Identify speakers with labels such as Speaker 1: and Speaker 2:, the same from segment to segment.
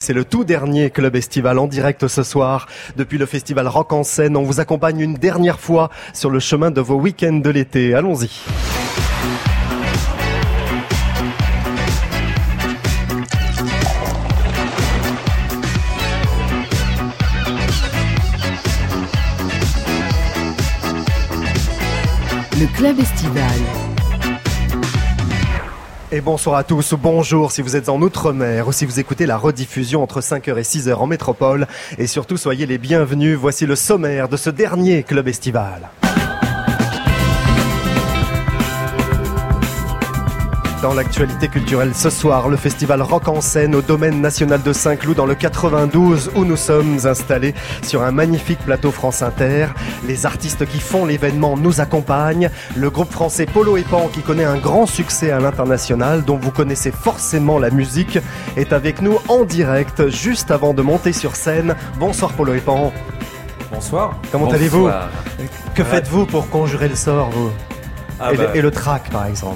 Speaker 1: C'est le tout dernier club estival en direct ce soir. Depuis le festival Rock en Seine, on vous accompagne une dernière fois sur le chemin de vos week-ends de l'été. Allons-y.
Speaker 2: Le club estival.
Speaker 1: Et bonsoir à tous, bonjour si vous êtes en Outre-mer ou si vous écoutez la rediffusion entre 5h et 6h en métropole. Et surtout, soyez les bienvenus, voici le sommaire de ce dernier club estival. Dans l'actualité culturelle ce soir, le festival Rock en Seine au domaine national de Saint-Cloud dans le 92 où nous sommes installés sur un magnifique plateau France Inter. Les artistes qui font l'événement nous accompagnent. Le groupe français Polo et Pan qui connaît un grand succès à l'international dont vous connaissez forcément la musique est avec nous en direct juste avant de monter sur scène. Bonsoir Polo et Pan.
Speaker 3: Bonsoir.
Speaker 1: Comment
Speaker 3: Bonsoir.
Speaker 1: allez-vous ? Que faites-vous pour conjurer le sort vous ? Et le trac par exemple ?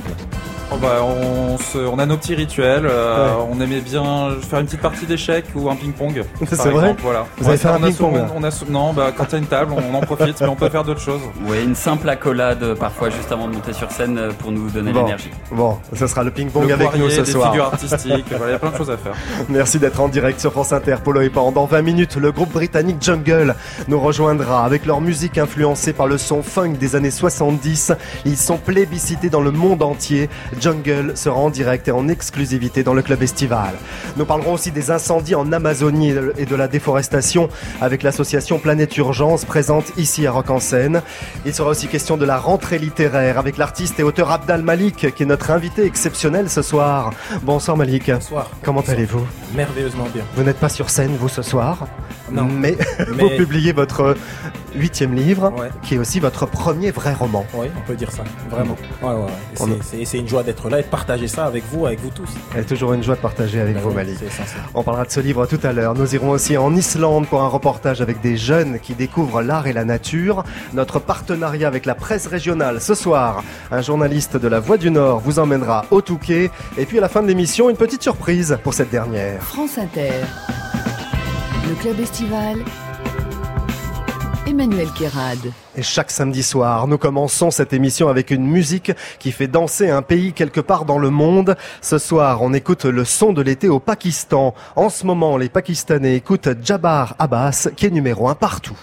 Speaker 3: On a nos petits rituels. On aimait bien faire une petite partie d'échecs ou un ping-pong.
Speaker 1: C'est vrai.
Speaker 3: Voilà.
Speaker 1: Vous allez faire un ping-pong
Speaker 3: Non, quand il y a une table, on en profite, mais on peut faire d'autres choses.
Speaker 4: Oui, une simple accolade parfois juste avant de monter sur scène pour nous donner l'énergie.
Speaker 1: Bon, ce sera le ping-pong
Speaker 3: le
Speaker 1: avec
Speaker 3: poirier,
Speaker 1: nous ce soir.
Speaker 3: Des figures artistiques, il y a plein de choses à faire.
Speaker 1: Merci d'être en direct sur France Inter, Polo et Pan. Dans 20 minutes, le groupe britannique Jungle nous rejoindra avec leur musique influencée par le son funk des années 70. Ils sont plébiscités dans le monde entier. Jungle sera en direct et en exclusivité dans le club estival. Nous parlerons aussi des incendies en Amazonie et de la déforestation avec l'association Planète Urgence présente ici à Rock en Seine. Il sera aussi question de la rentrée littéraire avec l'artiste et auteur Abdal Malik qui est notre invité exceptionnel ce soir. Bonsoir Malik.
Speaker 5: Bonsoir.
Speaker 1: Comment allez-vous ?
Speaker 5: Merveilleusement bien.
Speaker 1: Vous n'êtes pas sur scène vous ce soir ?
Speaker 5: Non.
Speaker 1: Mais vous publiez votre 8e livre qui est aussi votre premier vrai roman.
Speaker 5: Oui, on peut dire ça. Vraiment. C'est une joie d'être là et de partager ça avec vous tous.
Speaker 1: C'est toujours une joie de partager avec vous, Malik.
Speaker 5: C'est essentiel.
Speaker 1: On parlera de ce livre tout à l'heure. Nous irons aussi en Islande pour un reportage avec des jeunes qui découvrent l'art et la nature. Notre partenariat avec la presse régionale ce soir. Un journaliste de la Voix du Nord vous emmènera au Touquet. Et puis à la fin de l'émission, une petite surprise pour cette dernière.
Speaker 2: France Inter. Le club estival. Emmanuel Kérad.
Speaker 1: Et chaque samedi soir, nous commençons cette émission avec une musique qui fait danser un pays quelque part dans le monde. Ce soir, on écoute le son de l'été au Pakistan. En ce moment, les Pakistanais écoutent Jabbar Abbas, qui est numéro 1 partout.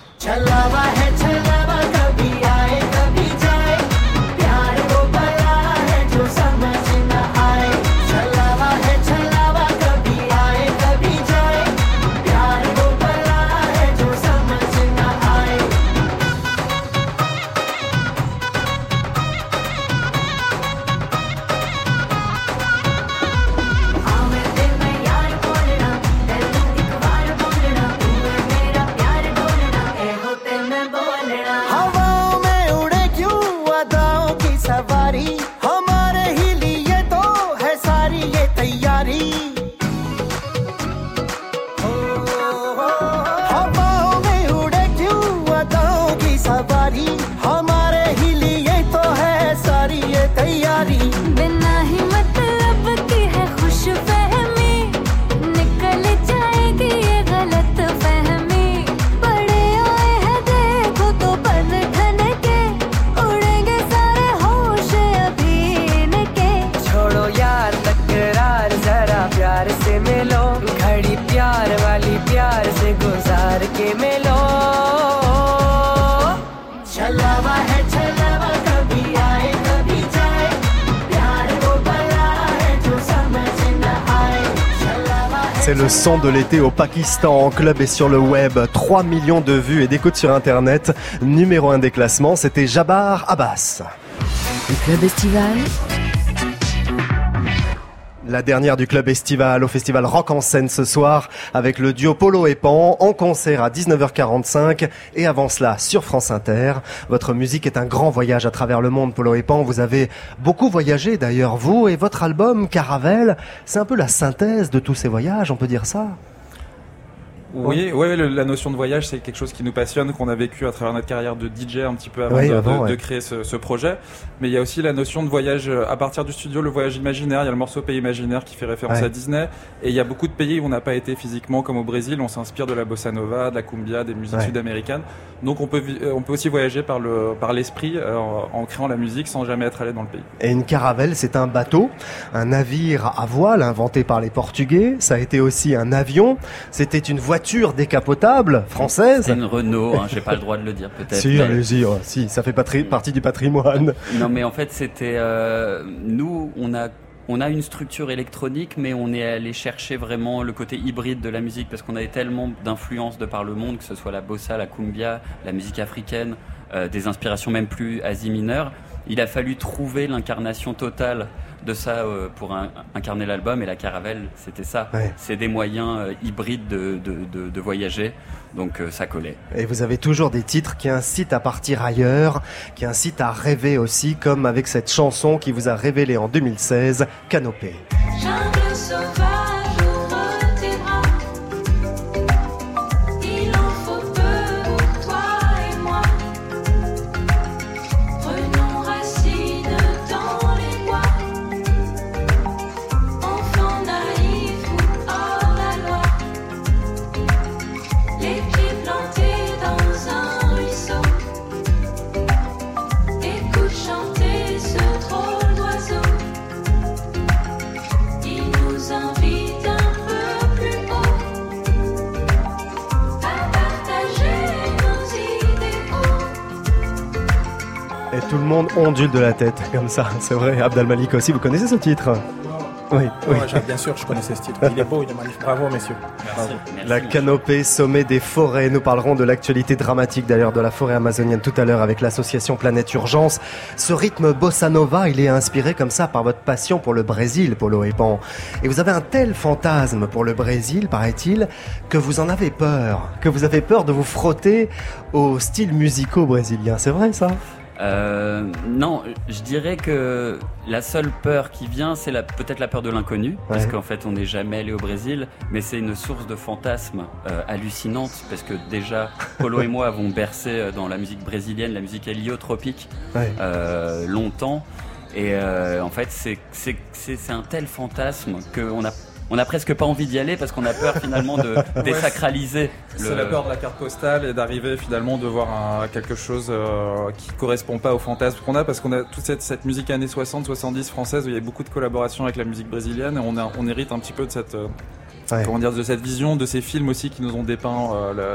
Speaker 1: C'est le son de l'été au Pakistan, en club et sur le web. 3 millions de vues et d'écoutes sur Internet. Numéro 1 des classements, c'était Jabbar Abbas.
Speaker 2: Le club estival.
Speaker 1: La dernière du club estival au festival Rock en Seine ce soir avec le duo Polo et Pan en concert à 19h45 et avant cela sur France Inter. Votre musique est un grand voyage à travers le monde, Polo et Pan. Vous avez beaucoup voyagé d'ailleurs, vous, et votre album Caravelle, c'est un peu la synthèse de tous ces voyages, on peut dire ça ?
Speaker 3: Oui, la notion de voyage, c'est quelque chose qui nous passionne, qu'on a vécu à travers notre carrière de DJ un petit peu avant de créer ce projet. Mais il y a aussi la notion de voyage à partir du studio, le voyage imaginaire. Il y a le morceau Pays imaginaire qui fait référence à Disney. Et il y a beaucoup de pays où on n'a pas été physiquement, comme au Brésil. On s'inspire de la bossa nova, de la cumbia, des musiques sud-américaines. Donc on peut aussi voyager par l'esprit en créant la musique sans jamais être allé dans le pays.
Speaker 1: Et une caravelle, c'est un bateau, un navire à voile inventé par les Portugais. Ça a été aussi un avion. C'était une voiture décapotable française.
Speaker 4: C'est une Renault, j'ai pas le droit de le dire peut-être.
Speaker 1: Si, allez-y, si, ça fait partie du patrimoine.
Speaker 4: Non, mais en fait, c'était nous, on a une structure électronique, mais on est allé chercher vraiment le côté hybride de la musique parce qu'on avait tellement d'influences de par le monde, que ce soit la bossa, la cumbia, la musique africaine, des inspirations même plus Asie mineure. Il a fallu trouver l'incarnation totale de ça pour incarner l'album, et la caravelle, c'était ça. C'est des moyens hybrides de voyager, donc ça collait. Et
Speaker 1: vous avez toujours des titres qui incitent à partir ailleurs, qui incitent à rêver aussi, comme avec cette chanson qui vous a révélé en 2016, Canopée.
Speaker 6: Jungle sauvage, ouvre tes bras. Il en faut peu pour toi et moi. Prenons racine dans les bois. Enfants naïfs ou hors la loi. Les pieds plantés dans un ruisseau. Écoute chanter ce drôle d'oiseau. Il nous invite un peu plus haut à partager nos idéaux.
Speaker 1: Et tout le monde ondule de la tête, comme ça, c'est vrai. Abd al-Malik aussi, vous connaissez ce titre ? Oui.
Speaker 5: Bien sûr, je connaissais ce titre. Il est beau, il est magnifique. Bravo, messieurs.
Speaker 4: Merci.
Speaker 1: La canopée, sommet des forêts. Nous parlerons de l'actualité dramatique d'ailleurs de la forêt amazonienne tout à l'heure avec l'association Planète Urgence. Ce rythme bossa nova, il est inspiré comme ça par votre passion pour le Brésil, Polo et Pan. Et vous avez un tel fantasme pour le Brésil, paraît-il, que vous en avez peur. Que vous avez peur de vous frotter aux styles musicaux brésiliens. C'est vrai ça ?
Speaker 4: Non, je dirais que la seule peur qui vient, c'est peut-être la peur de l'inconnu, parce qu'en fait on n'est jamais allé au Brésil, mais c'est une source de fantasmes hallucinante, parce que déjà Polo et moi avons bercé dans la musique brésilienne, la musique héliotropique, longtemps, et en fait c'est un tel fantasme qu'on a presque pas envie d'y aller parce qu'on a peur finalement de désacraliser.
Speaker 3: C'est la peur de la carte postale et d'arriver finalement de voir quelque chose qui correspond pas au fantasme qu'on a, parce qu'on a toute cette musique années 60-70 française où il y a beaucoup de collaborations avec la musique brésilienne, et on hérite un petit peu de cette de cette vision, de ces films aussi qui nous ont dépeint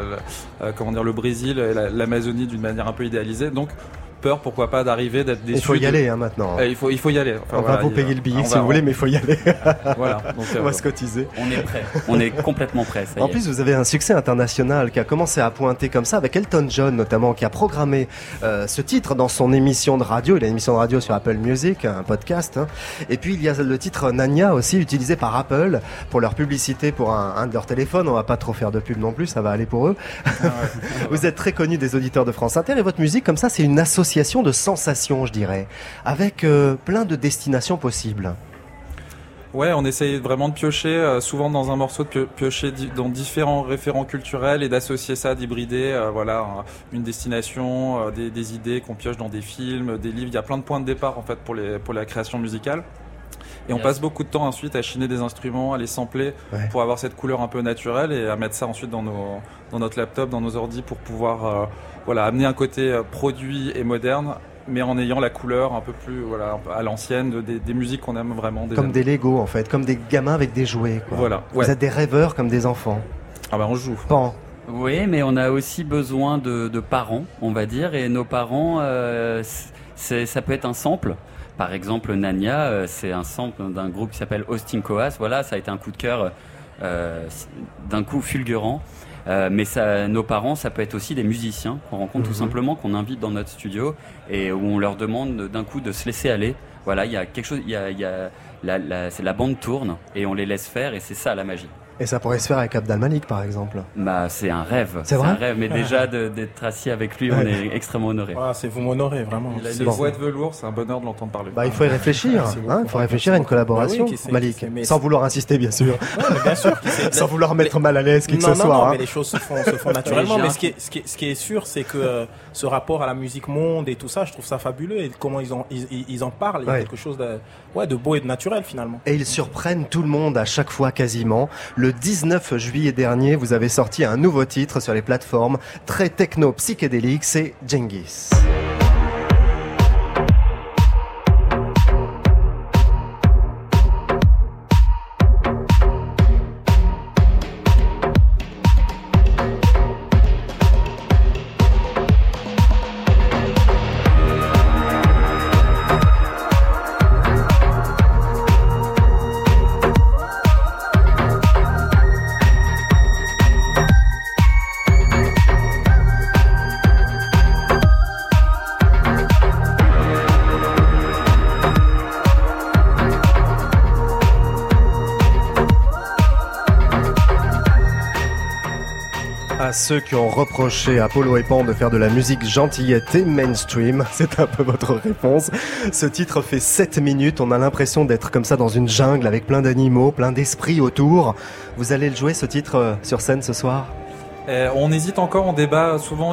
Speaker 3: le Brésil et l'Amazonie d'une manière un peu idéalisée. Donc peur, pourquoi pas, d'arriver, d'être déçu.
Speaker 1: Il faut y aller maintenant.
Speaker 3: Il faut y aller.
Speaker 1: Enfin, on va vous payer le billet si vous voulez, mais il faut y aller.
Speaker 3: Voilà. Donc,
Speaker 1: on va se cotiser.
Speaker 4: On est prêt. On est complètement prêt.
Speaker 1: En plus, vous avez un succès international qui a commencé à pointer comme ça avec Elton John notamment, qui a programmé ce titre dans son émission de radio. Il a une émission de radio sur Apple Music, un podcast. Et puis il y a le titre Nanya aussi, utilisé par Apple pour leur publicité pour un de leurs téléphones. On va pas trop faire de pub non plus, ça va aller pour eux. Vous êtes très connu des auditeurs de France Inter, et votre musique comme ça, c'est une association de sensations, je dirais, avec plein de destinations possibles.
Speaker 3: Ouais, on essaye vraiment de piocher, souvent dans un morceau, de piocher dans différents référents culturels et d'associer ça, d'hybrider, une destination, des idées qu'on pioche dans des films, des livres. Il y a plein de points de départ en fait pour la création musicale. Et on passe beaucoup de temps ensuite à chiner des instruments, à les sampler pour avoir cette couleur un peu naturelle, et à mettre ça ensuite dans notre laptop, dans nos ordis, pour pouvoir amener un côté produit et moderne, mais en ayant la couleur un peu plus à l'ancienne des musiques qu'on aime vraiment.
Speaker 1: Comme des Lego en fait, comme des gamins avec des jouets. Quoi.
Speaker 3: Voilà.
Speaker 1: Vous êtes des rêveurs comme des enfants.
Speaker 3: Ah on joue.
Speaker 1: Pan.
Speaker 4: Oui, mais on a aussi besoin de parents, on va dire, et nos parents, ça peut être un sample. Par exemple, Nanya, c'est un sample d'un groupe qui s'appelle Austin Coas. Voilà, ça a été un coup de cœur d'un coup fulgurant. Mais nos parents, ça peut être aussi des musiciens qu'on rencontre tout simplement, qu'on invite dans notre studio, et où on leur demande d'un coup de se laisser aller. Voilà, il y a quelque chose, la bande tourne et on les laisse faire, et c'est ça la magie.
Speaker 1: Et ça pourrait se faire avec Abd al-Malik, par exemple.
Speaker 4: Bah, c'est un rêve.
Speaker 1: C'est vrai
Speaker 4: un rêve, mais déjà d'être assis avec lui, on est extrêmement honoré.
Speaker 5: Voilà, vous m'honorez vraiment.
Speaker 3: Il a
Speaker 1: C'est
Speaker 3: une
Speaker 1: bon.
Speaker 3: voix de velours, c'est un bonheur de l'entendre parler.
Speaker 1: Bah, il faut y réfléchir.
Speaker 5: Merci beaucoup.
Speaker 1: Il faut réfléchir à une collaboration,
Speaker 5: Bah oui, qui sait,
Speaker 1: Malik.
Speaker 5: mais
Speaker 1: Sans vouloir insister, bien sûr.
Speaker 5: Ouais, mais bien sûr.
Speaker 1: Sans vouloir mettre mal à l'aise qui que
Speaker 5: non,
Speaker 1: ce
Speaker 5: non,
Speaker 1: soit.
Speaker 5: non,
Speaker 1: hein.
Speaker 5: mais les choses se font naturellement.
Speaker 4: Mais
Speaker 5: Mais
Speaker 4: j'ai
Speaker 5: ce qui est sûr, c'est que ce rapport à la musique monde et tout ça, je trouve ça fabuleux. Et comment ils en parlent, il y a
Speaker 1: Ouais.
Speaker 5: quelque chose de beau et de naturel finalement.
Speaker 1: Et ils surprennent tout le monde à chaque fois quasiment. Le 19 juillet dernier, vous avez sorti un nouveau titre sur les plateformes, très techno psychédélique, c'est Genghis. À ceux qui ont reproché à Polo et Pan de faire de la musique gentillette et mainstream, c'est un peu votre réponse. Ce titre fait 7 minutes, on a l'impression d'être comme ça dans une jungle avec plein d'animaux, plein d'esprits autour. Vous allez le jouer ce titre sur scène ce soir ?
Speaker 3: On hésite encore, on débat. Souvent,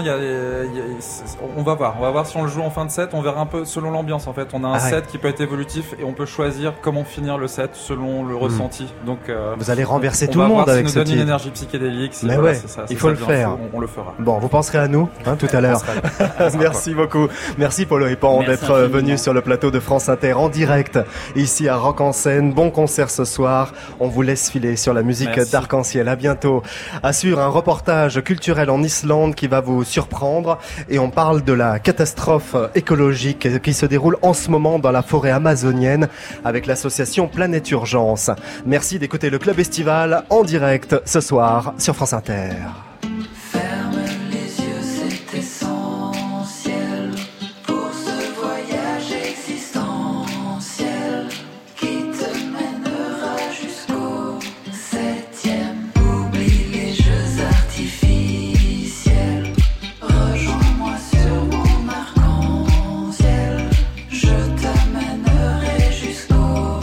Speaker 3: on va voir si on le joue en fin de set. On verra un peu selon l'ambiance. En fait, on a un set qui peut être évolutif et on peut choisir comment finir le set selon le ressenti. Donc,
Speaker 1: vous allez renverser
Speaker 3: on
Speaker 1: tout
Speaker 3: va
Speaker 1: le monde
Speaker 3: voir
Speaker 1: avec
Speaker 3: si
Speaker 1: ce
Speaker 3: nous donne
Speaker 1: titre.
Speaker 3: une énergie psychédélique. Si
Speaker 1: Mais
Speaker 3: voilà,
Speaker 1: ouais,
Speaker 3: c'est ça,
Speaker 1: il faut le faire.
Speaker 3: On le fera.
Speaker 1: Bon, vous penserez à nous tout à l'heure. Merci beaucoup. Merci Polo et Pan
Speaker 4: Merci
Speaker 1: d'être
Speaker 4: infiniment.
Speaker 1: venus sur le plateau de France Inter en direct ici à Rock en Seine. Bon concert ce soir. On vous laisse filer sur la musique
Speaker 3: Merci.
Speaker 1: d'Arc-en-Ciel. À bientôt. Assure un reportage culturel en Islande qui va vous surprendre et on parle de la catastrophe écologique qui se déroule en ce moment dans la forêt amazonienne avec l'association Planète Urgence. Merci d'écouter le Club Estival en direct ce soir sur France Inter.
Speaker 6: Ferme les yeux, c'est essentiel pour ce voyage existentiel qui te mènera jusqu'au 7e. Oublie les jeux artificiels, rejoins-moi sur mon arc-en-ciel. Je t'amènerai jusqu'au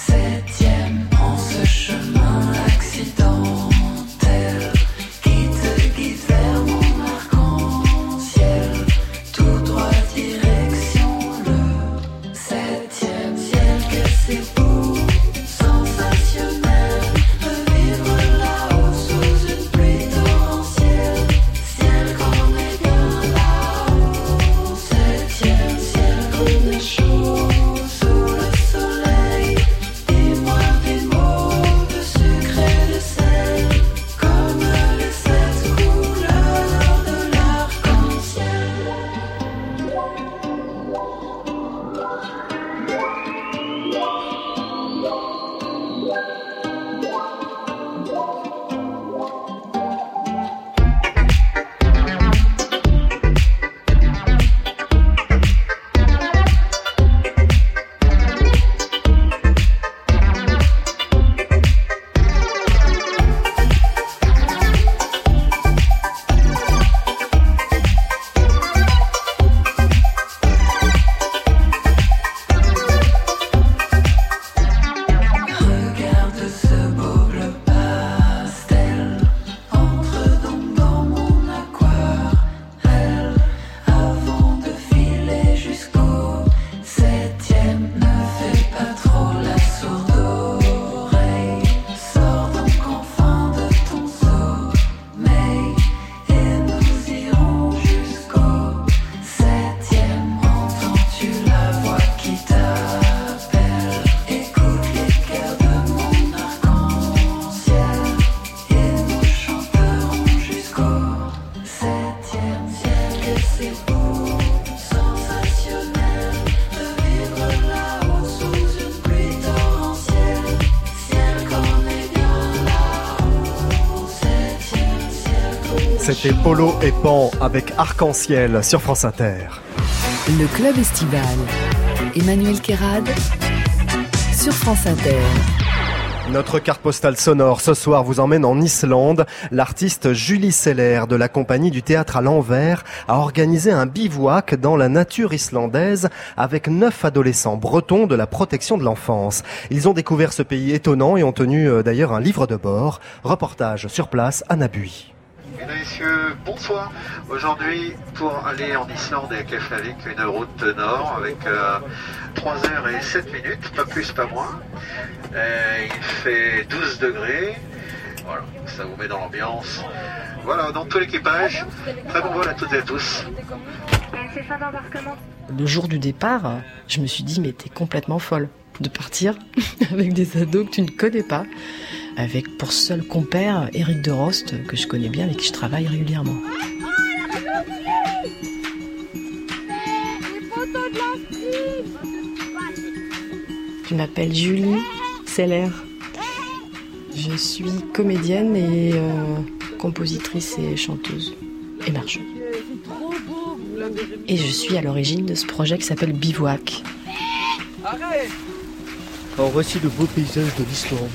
Speaker 6: 7e en ce chemin accidentel qui te guide vers mon arc-en-ciel. Tout droit direction le 7e ciel. Que c'est beau, sensationnel de vivre là-haut sous une pluie torrentielle. Ciel qu'on est bien là-haut, 7e ciel qu'on est chaud sous le soleil. Dis-moi des mots de sucre et de sel, comme les 7 couleurs de l'arc-en-ciel. Regarde ce beau bleu pastel, entre donc dans mon aquarelle, avant de filer jusqu'au 7e. Ne fais pas trop la sourde oreille, sors donc enfin de ton sommeil, et nous irons jusqu'au 7e. Entends-tu la voix qui t'appelle? Écoute les cœurs de mon arc-en-ciel, et nous chanterons jusqu'au 7e ciel. Que c'est beau, sensationnel de vivre là-haut sous une pluie torrentielle. Ciel qu'on est bien là-haut, 7e ciel qu'on est
Speaker 1: C'était Polo et Pan avec Arc-en-Ciel sur France Inter.
Speaker 2: Le Club Estival. Emmanuel Kérad sur France Inter.
Speaker 1: Notre carte postale sonore ce soir vous emmène en Islande. L'artiste Julie Seller de la compagnie du théâtre à l'envers a organisé un bivouac dans la nature islandaise avec 9 adolescents bretons de la protection de l'enfance. Ils ont découvert ce pays étonnant et ont tenu d'ailleurs un livre de bord. Reportage sur place, Anna Bui.
Speaker 7: Mesdames et messieurs, bonsoir. Aujourd'hui, pour aller en Islande et à Keflavik, une route nord avec 3 heures et 7 minutes, pas plus, pas moins. Il fait 12 degrés. Voilà, ça vous met dans l'ambiance. Voilà, dans tout l'équipage. Très bon vol à toutes et à tous.
Speaker 8: Le jour du départ, je me suis dit, mais t'es complètement folle de partir avec des ados que tu ne connais pas, avec pour seul compère Eric de Rost, que je connais bien, avec qui je travaille régulièrement. Je m'appelle Julie Seller. Je suis comédienne et compositrice et chanteuse et marcheuse. Et je suis à l'origine de ce projet qui s'appelle Bivouac.
Speaker 9: Alors voici le beau paysage de l'Islande.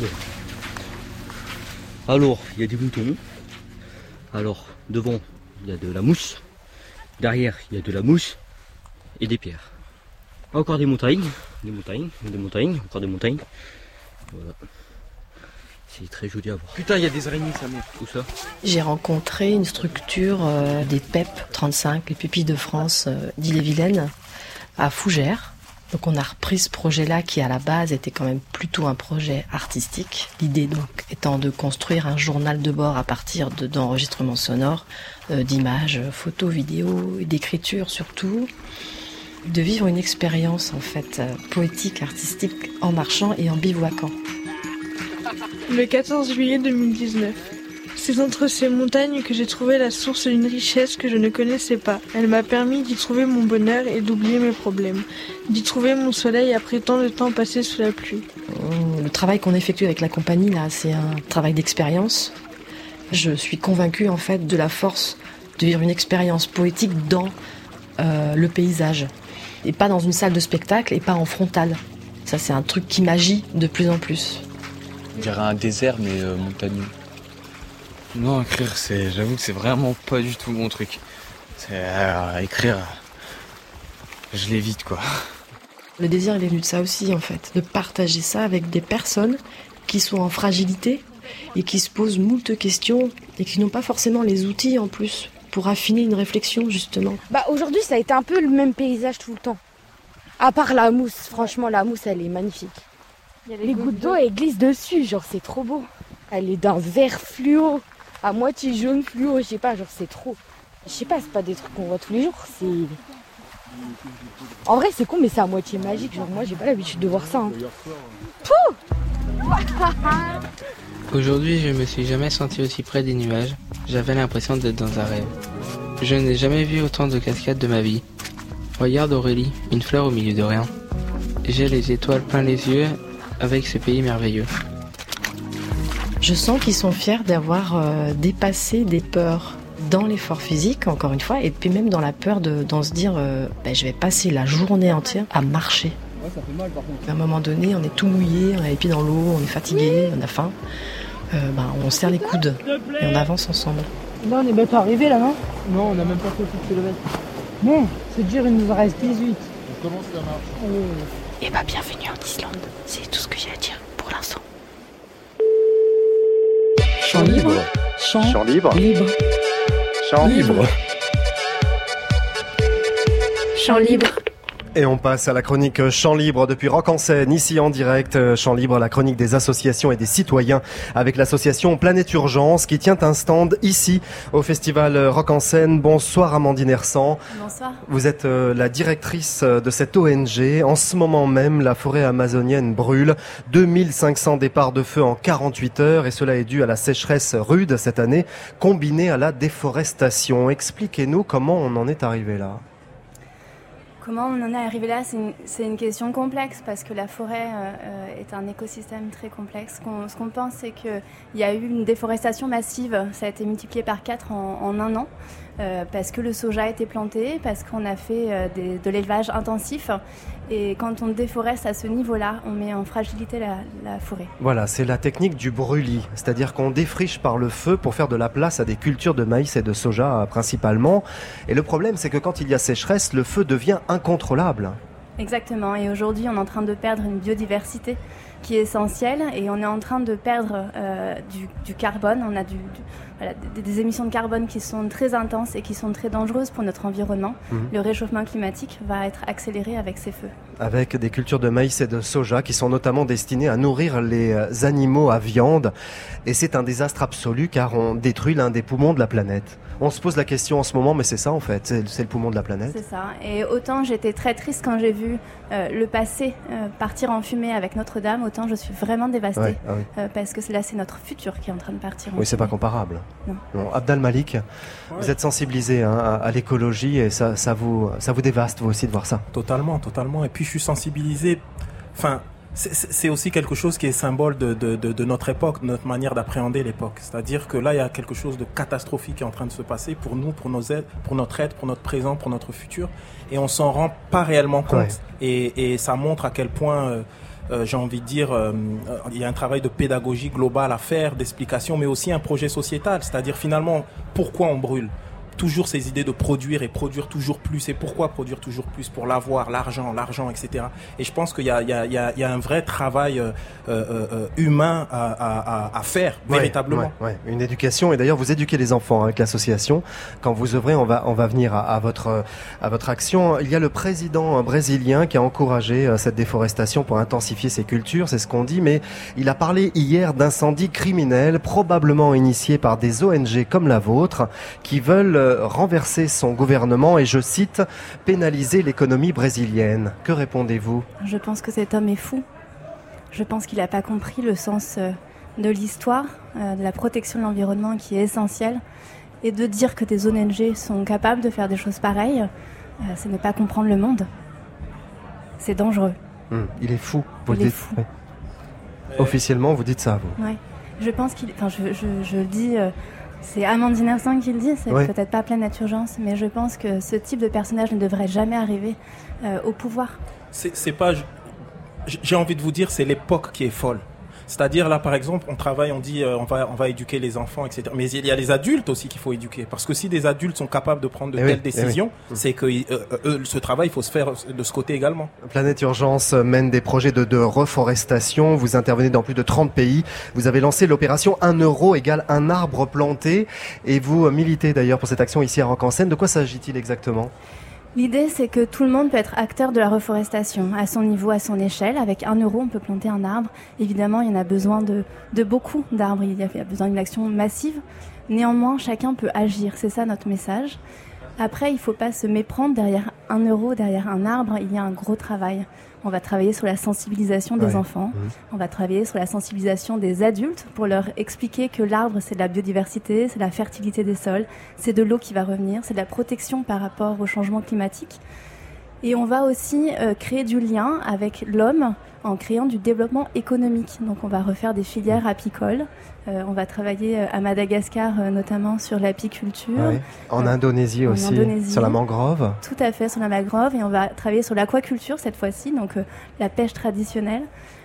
Speaker 9: Alors, il y a des moutons. Alors, devant, il y a de la mousse. Derrière, il y a de la mousse et des pierres. Encore des montagnes, encore des montagnes. Voilà. C'est très joli à voir. Putain, il y a des araignées, ça merde. Où ça?
Speaker 8: J'ai rencontré une structure des PEP 35, les Pupilles de France d'Ille-et-Vilaine, à Fougères. Donc on a repris ce projet-là qui à la base était quand même plutôt un projet artistique. L'idée donc étant de construire un journal de bord à partir d'enregistrements sonores, d'images, photos, vidéos et d'écriture surtout. De vivre une expérience en fait poétique, artistique en marchant et en bivouaquant.
Speaker 10: Le 14 juillet 2019. C'est entre ces montagnes que j'ai trouvé la source d'une richesse que je ne connaissais pas. Elle m'a permis d'y trouver mon bonheur et d'oublier mes problèmes. D'y trouver mon soleil après tant de temps passé sous la pluie.
Speaker 8: Le travail qu'on effectue avec la compagnie, là, c'est un travail d'expérience. Je suis convaincue en fait de la force de vivre une expérience poétique dans le paysage. Et pas dans une salle de spectacle et pas en frontal. Ça, c'est un truc qui m'agit de plus en plus.
Speaker 11: Je dirais un désert, mais montagneux.
Speaker 12: Non, écrire, j'avoue que c'est vraiment pas du tout mon truc. Écrire, je l'évite, quoi.
Speaker 8: Le désir, il est venu de ça aussi, en fait. De partager ça avec des personnes qui sont en fragilité et qui se posent moult questions et qui n'ont pas forcément les outils, en plus, pour affiner une réflexion, justement.
Speaker 13: Aujourd'hui, ça a été un peu le même paysage tout le temps. À part la mousse. Franchement, la mousse, elle est magnifique. Les gouttes d'eau, elles glissent dessus. Genre, c'est trop beau. Elle est d'un vert fluo. À moitié jaune fluo, je sais pas, genre c'est trop. Je sais pas, c'est pas des trucs qu'on voit tous les jours, c'est... En vrai c'est con mais c'est à moitié magique, genre moi j'ai pas l'habitude de voir ça. Hein.
Speaker 14: Aujourd'hui je me suis jamais senti aussi près des nuages, j'avais l'impression d'être dans un rêve. Je n'ai jamais vu autant de cascades de ma vie. Regarde Aurélie, une fleur au milieu de rien. J'ai les étoiles plein les yeux avec ce pays merveilleux.
Speaker 8: Je sens qu'ils sont fiers d'avoir dépassé des peurs dans l'effort physique, encore une fois, et puis même dans la peur d'en se dire je vais passer la journée entière à marcher.
Speaker 9: Ouais, ça fait mal par contre.
Speaker 8: À un moment donné, on est tout mouillé, on a les pieds dans l'eau, on est fatigué, on a faim. On serre les coudes et on avance ensemble.
Speaker 13: Là, on est bientôt arrivé là, non?
Speaker 9: Non, on a même pas fait 6 km.
Speaker 13: Non, c'est dur, il nous en reste 18.
Speaker 9: On commence la marche.
Speaker 8: Et bienvenue en Islande, c'est tout ce que j'ai à dire pour l'instant.
Speaker 1: Chant libre. Chant libre.
Speaker 8: Libre.
Speaker 1: Chant libre.
Speaker 2: Chant libre.
Speaker 1: Et on passe à la chronique Chant libre depuis Rock en Seine, ici en direct. Chant libre, la chronique des associations et des citoyens avec l'association Planète Urgence qui tient un stand ici au festival Rock en Seine. Bonsoir Amandine Hersan.
Speaker 15: Bonsoir.
Speaker 1: Vous êtes la directrice de cette ONG. En ce moment même, la forêt amazonienne brûle. 2500 départs de feu en 48 heures et cela est dû à la sécheresse rude cette année, combinée à la déforestation. Expliquez-nous comment on en est arrivé là.
Speaker 15: Comment on en est arrivé là, c'est une question complexe parce que la forêt est un écosystème très complexe. Ce qu'on pense, c'est qu'il y a eu une déforestation massive. Ça a été multiplié par 4 en un an. parce que le soja a été planté, parce qu'on a fait de l'élevage intensif. Et quand on déforeste à ce niveau-là, on met en fragilité la forêt.
Speaker 1: Voilà, c'est la technique du brûlis, c'est-à-dire qu'on défriche par le feu pour faire de la place à des cultures de maïs et de soja principalement. Et le problème, c'est que quand il y a sécheresse, le feu devient incontrôlable.
Speaker 15: Exactement, et aujourd'hui on est en train de perdre une biodiversité qui est essentielle et on est en train de perdre du carbone. On a des émissions de carbone qui sont très intenses et qui sont très dangereuses pour notre environnement. Le réchauffement climatique va être accéléré avec ces feux.
Speaker 1: Avec des cultures de maïs et de soja qui sont notamment destinées à nourrir les animaux à viande. Et c'est un désastre absolu car on détruit l'un des poumons de la planète. On se pose la question en ce moment, mais c'est ça en fait, c'est le poumon de la planète.
Speaker 15: C'est ça, et autant j'étais très triste quand j'ai vu le passé partir en fumée avec Notre-Dame, autant je suis vraiment dévastée,
Speaker 1: Ouais,
Speaker 15: parce que là c'est notre futur qui est en train de partir en
Speaker 1: Oui, c'est
Speaker 15: fumée.
Speaker 1: pas comparable.
Speaker 15: Non.
Speaker 1: Abdel Malik, vous êtes sensibilisé à l'écologie et ça vous dévaste vous aussi de voir ça.
Speaker 5: Totalement. Et puis je suis sensibilisé. Enfin, c'est aussi quelque chose qui est symbole de notre époque, de notre manière d'appréhender l'époque. C'est-à-dire que là, il y a quelque chose de catastrophique qui est en train de se passer pour nous, pour notre être, pour notre présent, pour notre futur. Et on s'en rend pas réellement compte. Ouais. Et ça montre à quel point, j'ai envie de dire, il y a un travail de pédagogie globale à faire, d'explication, mais aussi un projet sociétal. C'est-à-dire finalement, pourquoi on brûle ? Toujours ces idées de produire et produire toujours plus. Et pourquoi produire toujours plus ? Pour l'avoir, l'argent, etc. Et je pense qu'il y a un vrai travail humain à faire, véritablement.
Speaker 1: Ouais. Une éducation. Et d'ailleurs, vous éduquez les enfants avec l'association. Quand vous œuvrez, on va venir à votre action. Il y a le président brésilien qui a encouragé cette déforestation pour intensifier ses cultures, c'est ce qu'on dit. Mais il a parlé hier d'incendies criminels, probablement initiés par des ONG comme la vôtre, qui veulent renverser son gouvernement et, je cite, pénaliser l'économie brésilienne. Que répondez-vous ?
Speaker 15: Je pense que cet homme est fou. Je pense qu'il n'a pas compris le sens de l'histoire, de la protection de l'environnement qui est essentielle. Et de dire que des ONG sont capables de faire des choses pareilles, c'est ne pas comprendre le monde. C'est dangereux.
Speaker 1: Il est fou, vous
Speaker 15: le
Speaker 1: dites.
Speaker 15: fou.
Speaker 1: Oui. Officiellement, vous dites ça, vous.
Speaker 15: Ouais. Je pense qu'il... Enfin, je le dis... C'est Amandine Hersant qui le dit, c'est peut-être pas Planète Urgence, mais je pense que ce type de personnage ne devrait jamais arriver au pouvoir.
Speaker 5: C'est pas... J'ai envie de vous dire, c'est l'époque qui est folle. C'est-à-dire là, par exemple, on travaille, on dit on va éduquer les enfants, etc. Mais il y a les adultes aussi qu'il faut éduquer. Parce que si des adultes sont capables de prendre de telles décisions, c'est que ce travail, il faut se faire de ce côté également.
Speaker 1: Planète Urgence mène des projets de reforestation. Vous intervenez dans plus de 30 pays. Vous avez lancé l'opération 1 euro égale un arbre planté. Et vous militez d'ailleurs pour cette action ici à Rock-en-Seine. De quoi s'agit-il exactement ?
Speaker 15: L'idée, c'est que tout le monde peut être acteur de la reforestation, à son niveau, à son échelle. Avec 1 euro, on peut planter un arbre. Évidemment, il y en a besoin de beaucoup d'arbres. Il y a besoin d'une action massive. Néanmoins, chacun peut agir. C'est ça notre message. Après, il ne faut pas se méprendre. Derrière 1 euro, derrière un arbre, il y a un gros travail. On va travailler sur la sensibilisation des enfants. On va travailler sur la sensibilisation des adultes pour leur expliquer que l'arbre, c'est de la biodiversité, c'est de la fertilité des sols, c'est de l'eau qui va revenir, c'est de la protection par rapport au changement climatique. Et on va aussi créer du lien avec l'homme en créant du développement économique. Donc on va refaire des filières apicoles. On va travailler à Madagascar notamment sur l'apiculture.
Speaker 1: Ouais. En Indonésie aussi, sur la mangrove.
Speaker 15: Tout à fait, sur la mangrove. Et on va travailler sur l'aquaculture cette fois-ci, donc la pêche traditionnelle.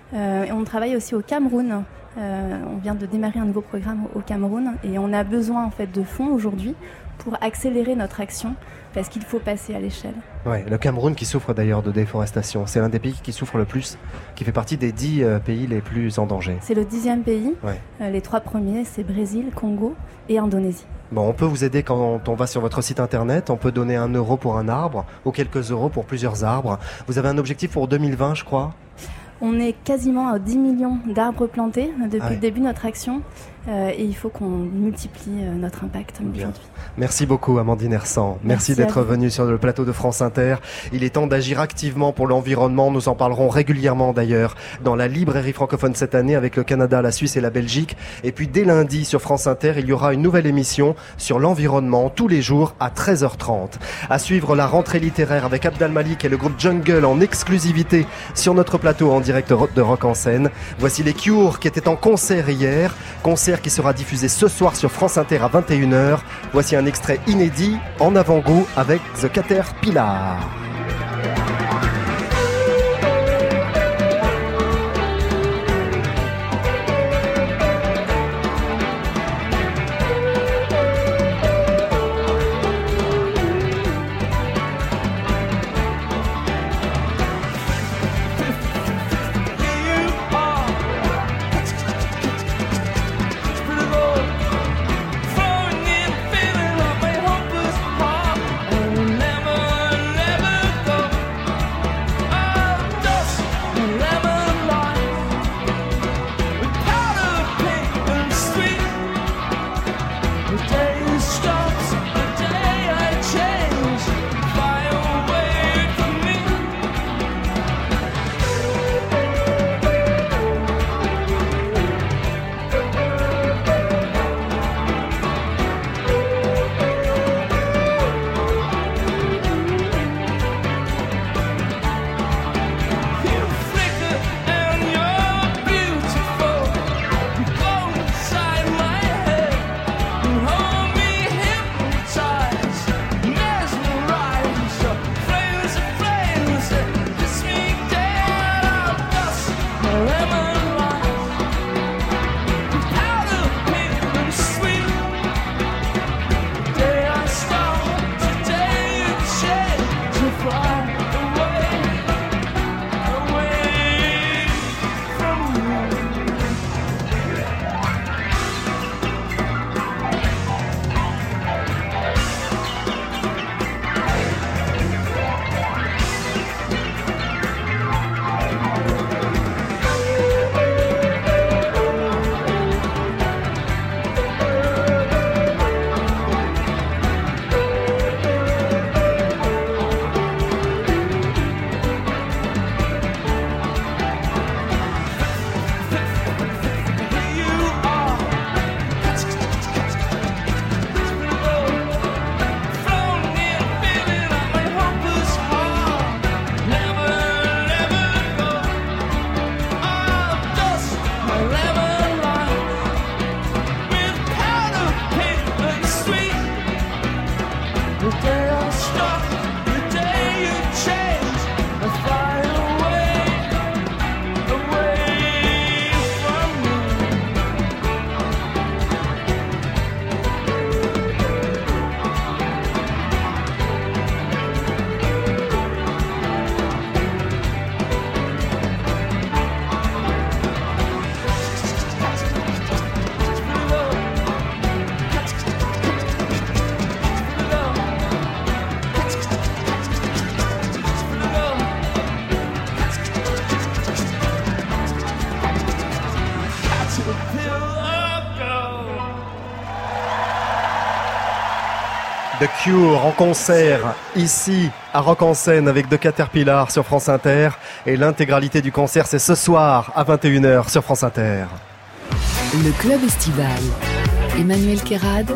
Speaker 15: Et on travaille aussi au Cameroun. On vient de démarrer un nouveau programme au Cameroun. Et on a besoin en fait de fonds aujourd'hui pour accélérer notre action, parce qu'il faut passer à l'échelle.
Speaker 1: Ouais, le Cameroun qui souffre d'ailleurs de déforestation, c'est l'un des pays qui souffre le plus, qui fait partie des 10 pays les plus en danger.
Speaker 15: C'est le 10e pays. Les 3 premiers, c'est Brésil, Congo et Indonésie.
Speaker 1: Bon, on peut vous aider quand on va sur votre site internet. On peut donner 1 euro pour un arbre ou quelques euros pour plusieurs arbres. Vous avez un objectif pour 2020, je crois ?
Speaker 15: On est quasiment à 10 millions d'arbres plantés depuis le début de notre action. Et il faut qu'on multiplie notre impact aujourd'hui.
Speaker 1: Merci beaucoup Amandine Hersant. Merci d'être venue sur le plateau de France Inter. Il est temps d'agir activement pour l'environnement. Nous en parlerons régulièrement d'ailleurs dans la librairie francophone cette année avec le Canada, la Suisse et la Belgique. Et puis dès lundi sur France Inter, il y aura une nouvelle émission sur l'environnement tous les jours à 13h30. À suivre la rentrée littéraire avec Abdel Malik et le groupe Jungle en exclusivité sur notre plateau en direct de Rock-en-Seine. Voici les Cure qui étaient en concert hier. Concert concert qui sera diffusé ce soir sur France Inter à 21h. Voici un extrait inédit en avant-goût avec The Caterpillar. The Cure en concert ici à Rock en Seine avec The Caterpillar sur France Inter, et l'intégralité du concert c'est ce soir à 21h sur France Inter.
Speaker 2: Le club estival. Emmanuel Kérad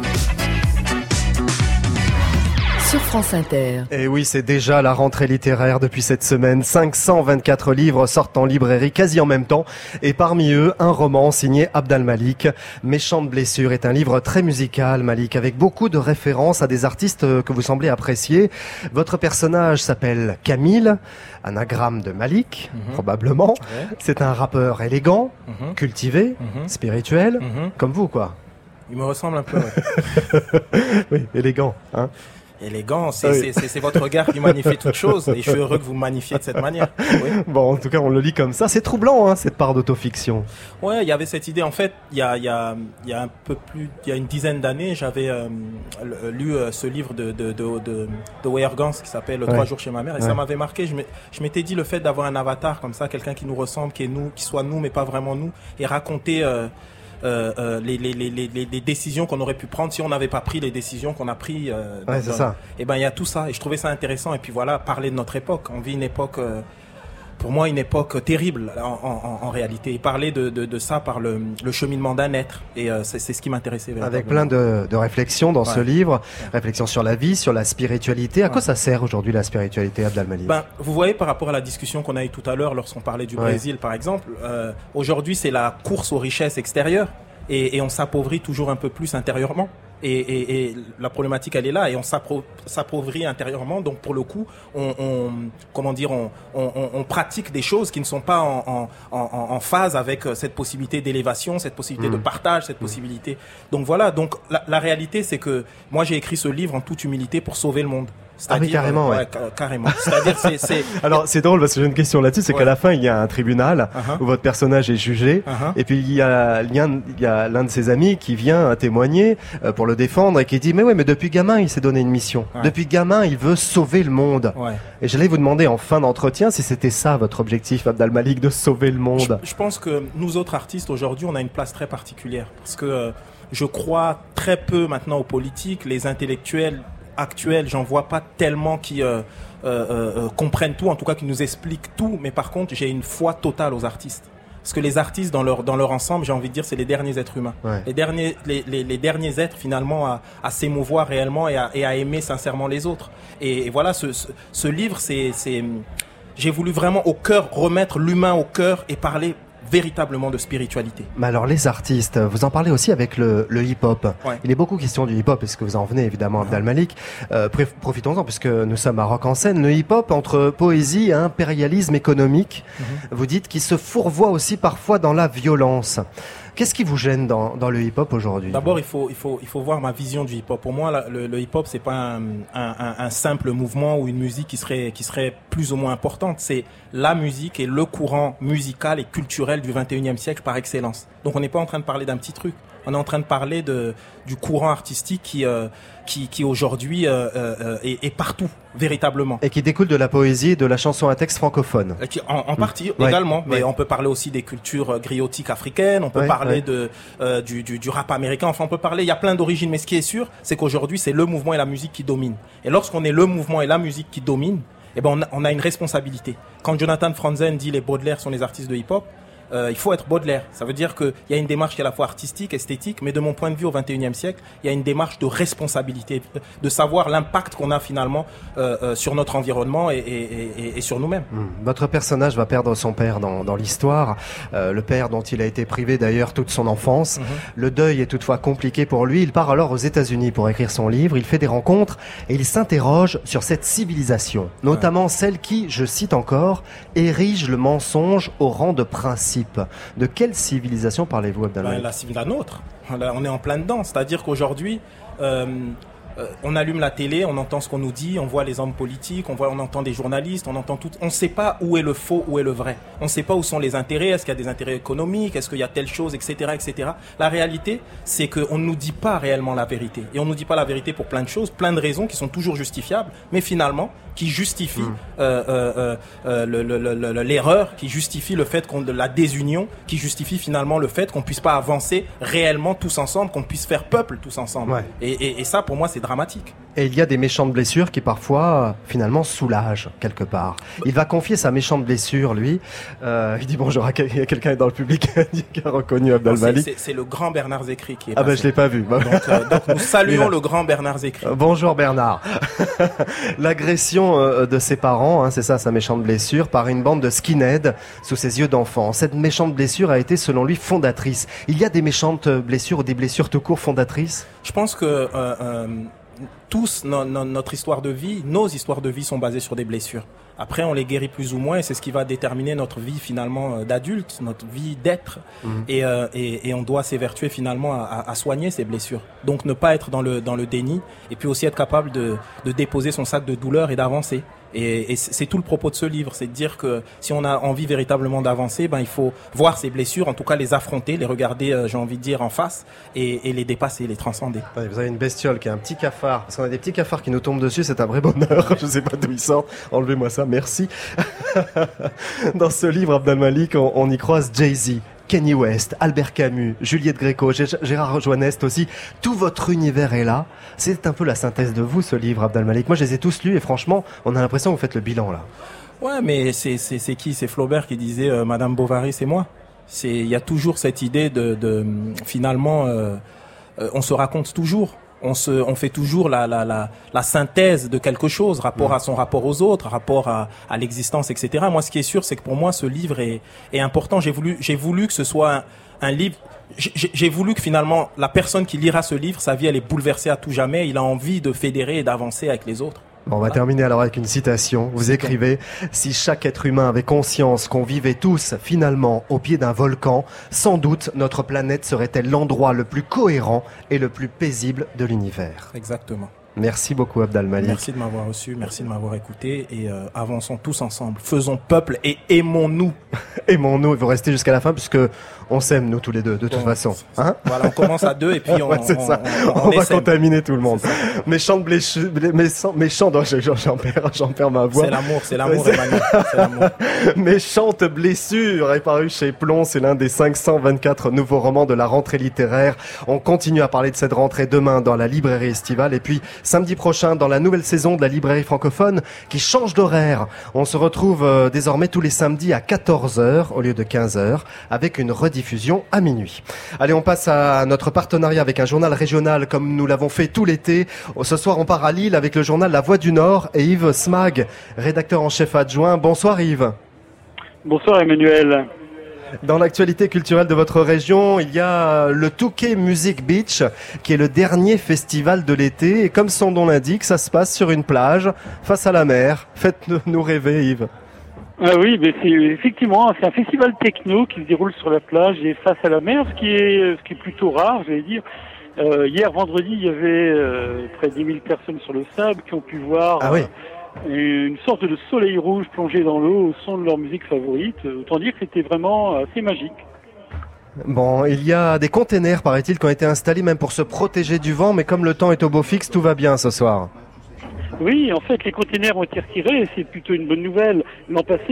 Speaker 2: sur France Inter.
Speaker 1: Et oui, c'est déjà la rentrée littéraire depuis cette semaine. 524 livres sortent en librairie quasi en même temps. Et parmi eux, un roman signé Abd al-Malik. Méchante blessure est un livre très musical, Malik, avec beaucoup de références à des artistes que vous semblez apprécier. Votre personnage s'appelle Camille, anagramme de Malik, probablement. Ouais. C'est un rappeur élégant, cultivé, spirituel, comme vous, quoi.
Speaker 5: Il me ressemble un peu, ouais.
Speaker 1: Oui, élégant, hein.
Speaker 5: Élégant, c'est votre regard qui magnifie toute chose, et je suis heureux que vous me magnifiez de cette manière. Oui.
Speaker 1: Bon, en tout cas, on le lit comme ça. C'est troublant, hein, cette part d'autofiction.
Speaker 5: Ouais, il y avait cette idée. En fait, il y a un peu plus, il y a une dizaine d'années, j'avais lu ce livre de Weyergans qui s'appelle 3 jours chez ma mère, et ça m'avait marqué. Je m'étais dit le fait d'avoir un avatar comme ça, quelqu'un qui nous ressemble, qui soit nous, mais pas vraiment nous, et raconter les décisions qu'on aurait pu prendre si on n'avait pas pris les décisions qu'on a pris.
Speaker 1: C'est ça.
Speaker 5: Et ben il y a tout ça, et je trouvais ça intéressant. Et puis voilà, parler de notre époque. On vit une époque, pour moi, une époque terrible en réalité. Et parler de ça par le cheminement d'un être. Et c'est ce qui m'intéressait.
Speaker 1: Avec plein de réflexions dans ce livre, réflexions sur la vie, sur la spiritualité. À quoi ça sert aujourd'hui la spiritualité, Abd al-Malik ?
Speaker 5: Ben, vous voyez, par rapport à la discussion qu'on a eue tout à l'heure lorsqu'on parlait du Brésil, par exemple, aujourd'hui c'est la course aux richesses extérieures. et on s'appauvrit toujours un peu plus intérieurement. Et la problématique, elle est là, et on s'appauvrit intérieurement. Donc pour le coup, on pratique des choses qui ne sont pas en phase avec cette possibilité d'élévation, cette possibilité de partage, cette possibilité. Donc voilà. Donc la réalité, c'est que moi j'ai écrit ce livre en toute humilité pour sauver le monde.
Speaker 1: Ah oui, carrément, ouais.
Speaker 5: Carrément. C'est-à-dire, c'est...
Speaker 1: Alors, c'est drôle parce que j'ai une question là-dessus, c'est qu'à la fin, il y a un tribunal où votre personnage est jugé, et puis il y a l'un de ses amis qui vient témoigner pour le défendre et qui dit, mais depuis gamin, il s'est donné une mission. Ouais. Depuis gamin, il veut sauver le monde. Ouais. Et j'allais vous demander en fin d'entretien si c'était ça votre objectif, Abd al-Malik, de sauver le monde.
Speaker 5: Je pense que nous autres artistes, aujourd'hui, on a une place très particulière parce que je crois très peu maintenant aux politiques, les intellectuels actuels, j'en vois pas tellement qui comprennent tout, en tout cas qui nous expliquent tout, mais par contre j'ai une foi totale aux artistes. Parce que les artistes dans leur ensemble, j'ai envie de dire, c'est les derniers êtres humains. Ouais. Les derniers êtres finalement à s'émouvoir réellement et à aimer sincèrement les autres. Et voilà, ce livre, j'ai voulu vraiment au cœur, remettre l'humain au cœur et parler véritablement de spiritualité.
Speaker 1: Mais alors les artistes, vous en parlez aussi avec le hip-hop. Ouais. Il est beaucoup question du hip-hop, parce que vous en venez évidemment, Abd al-Malik. Profitons-en, puisque nous sommes à Rock en scène. Le hip-hop, entre poésie et impérialisme économique, vous dites qu'il se fourvoie aussi parfois dans la violence. Qu'est-ce qui vous gêne dans le hip-hop aujourd'hui ?
Speaker 5: D'abord, il faut voir ma vision du hip-hop. Pour moi, le hip-hop, c'est pas un simple mouvement ou une musique qui serait plus ou moins importante. C'est la musique et le courant musical et culturel du 21e siècle par excellence. Donc, on n'est pas en train de parler d'un petit truc. On est en train de parler du courant artistique qui aujourd'hui est partout, véritablement.
Speaker 1: Et qui découle de la poésie et de la chanson à texte francophone.
Speaker 5: En partie, également. Mais on peut parler aussi des cultures griotiques africaines, on peut parler du rap américain, enfin on peut parler, il y a plein d'origines. Mais ce qui est sûr, c'est qu'aujourd'hui, c'est le mouvement et la musique qui dominent. Et lorsqu'on est le mouvement et la musique qui dominent, eh ben on a une responsabilité. Quand Jonathan Franzen dit les Baudelaire sont les artistes de hip-hop, il faut être Baudelaire. Ça veut dire qu'il y a une démarche qui est à la fois artistique, esthétique, mais de mon point de vue au 21e siècle, il y a une démarche de responsabilité, de savoir l'impact qu'on a finalement sur notre environnement et sur nous-mêmes.
Speaker 1: Votre personnage va perdre son père dans l'histoire, le père dont il a été privé d'ailleurs toute son enfance. Le deuil est toutefois compliqué pour lui. Il part alors aux États-Unis pour écrire son livre. Il fait des rencontres et il s'interroge sur cette civilisation, notamment celle qui, je cite encore, érige le mensonge au rang de principe. De quelle civilisation parlez-vous, Abd al-Malik ?
Speaker 5: La nôtre. On est en plein dedans. C'est-à-dire qu'aujourd'hui, on allume la télé, on entend ce qu'on nous dit, on voit les hommes politiques, on entend des journalistes, on entend tout. On ne sait pas où est le faux, où est le vrai. On ne sait pas où sont les intérêts. Est-ce qu'il y a des intérêts économiques ? Est-ce qu'il y a telle chose, etc., etc. La réalité, c'est qu'on ne nous dit pas réellement la vérité. Et on ne nous dit pas la vérité pour plein de choses, plein de raisons qui sont toujours justifiables, mais finalement qui justifient l'erreur, qui justifie le fait la désunion, qui justifie finalement le fait qu'on puisse pas avancer réellement tous ensemble, qu'on puisse faire peuple tous ensemble. Ouais. Et ça, pour moi, c'est dramatique.
Speaker 1: Et il y a des méchantes blessures qui parfois, finalement, soulagent quelque part. Il va confier sa méchante blessure, lui. Il dit bonjour à quelqu'un dans le public qui a reconnu Abd al-Malik.
Speaker 5: C'est le grand Bernard Zécry qui est
Speaker 1: passé. Je l'ai pas vu.
Speaker 5: Donc nous saluons le grand Bernard Zécry.
Speaker 1: Bonjour Bernard. L'agression de ses parents, c'est ça sa méchante blessure, par une bande de skinheads sous ses yeux d'enfant. Cette méchante blessure a été, selon lui, fondatrice. Il y a des méchantes blessures ou des blessures tout court fondatrices ?
Speaker 5: Je pense que tous, notre histoire de vie, nos histoires de vie sont basées sur des blessures. Après, on les guérit plus ou moins et c'est ce qui va déterminer notre vie finalement d'adulte, notre vie d'être. Et on doit s'évertuer finalement à soigner ces blessures. Donc ne pas être dans le déni et puis aussi être capable de déposer son sac de douleur et d'avancer. Et c'est tout le propos de ce livre, c'est de dire que si on a envie véritablement d'avancer, il faut voir ces blessures, en tout cas les affronter, les regarder, j'ai envie de dire, en face et les dépasser, les transcender.
Speaker 1: Vous avez une bestiole qui est un petit cafard, parce qu'on a des petits cafards qui nous tombent dessus, c'est un vrai bonheur, je sais pas d'où ils sortent, enlevez-moi ça, merci. Dans ce livre, Abd al-Malik, on y croise Jay-Z, Kanye West, Albert Camus, Juliette Gréco, Gérard Joannest aussi. Tout votre univers est là. C'est un peu la synthèse de vous, ce livre, Abd al-Malik. Moi, je les ai tous lus et franchement, on a l'impression que vous faites le bilan, là.
Speaker 5: Ouais, mais c'est qui ? C'est Flaubert qui disait Madame Bovary, c'est moi. Il y a toujours cette idée finalement, on se raconte toujours. on fait toujours la synthèse de quelque chose, rapport à son rapport aux autres, rapport à l'existence, etc. Moi, ce qui est sûr, c'est que pour moi, ce livre est important. J'ai voulu que ce soit un livre. J'ai voulu que finalement, la personne qui lira ce livre, sa vie, elle est bouleversée à tout jamais. Il a envie de fédérer et d'avancer avec les autres.
Speaker 1: Bon, on va terminer alors avec une citation. Vous écrivez « Si chaque être humain avait conscience qu'on vivait tous, finalement, au pied d'un volcan, sans doute notre planète serait-elle l'endroit le plus cohérent et le plus paisible de l'univers. »
Speaker 5: Exactement.
Speaker 1: Merci beaucoup Abd al-Malik.
Speaker 5: Merci de m'avoir reçu, merci de m'avoir écouté et avançons tous ensemble. Faisons peuple et aimons-nous.
Speaker 1: Aimons-nous, il faut rester jusqu'à la fin puisque on s'aime nous tous les deux de toute façon. Hein,
Speaker 5: voilà, on commence à 2 et puis on
Speaker 1: va contaminer tout le monde. Méchant de blessure, méchant, j'en perds ma voix.
Speaker 5: C'est l'amour Emmanuel, c'est l'amour.
Speaker 1: Méchante blessure est paru chez Plomb, c'est l'un des 524 nouveaux romans de la rentrée littéraire. On continue à parler de cette rentrée demain dans la librairie estivale et puis samedi prochain dans la nouvelle saison de la librairie francophone qui change d'horaire. On se retrouve désormais tous les samedis à 14h au lieu de 15h avec une rediffusion à minuit. Allez, on passe à notre partenariat avec un journal régional comme nous l'avons fait tout l'été. Ce soir, on part à Lille avec le journal La Voix du Nord et Yves Smag, rédacteur en chef adjoint. Bonsoir Yves.
Speaker 16: Bonsoir Emmanuel.
Speaker 1: Dans l'actualité culturelle de votre région, il y a le Touquet Music Beach, qui est le dernier festival de l'été. Et comme son nom l'indique, ça se passe sur une plage, face à la mer. Faites-nous rêver, Yves.
Speaker 16: Ah oui, mais c'est un festival techno qui se déroule sur la plage et face à la mer, ce qui est plutôt rare, j'allais dire. Hier, vendredi, il y avait près de 10 000 personnes sur le sable qui ont pu voir une sorte de soleil rouge plongé dans l'eau au son de leur musique favorite. Autant dire que c'était vraiment assez magique.
Speaker 1: Bon, il y a des containers, paraît-il, qui ont été installés même pour se protéger du vent, mais comme le temps est au beau fixe, tout va bien ce soir.
Speaker 16: Oui, en fait, les containers ont été retirés et c'est plutôt une bonne nouvelle. L'an passé,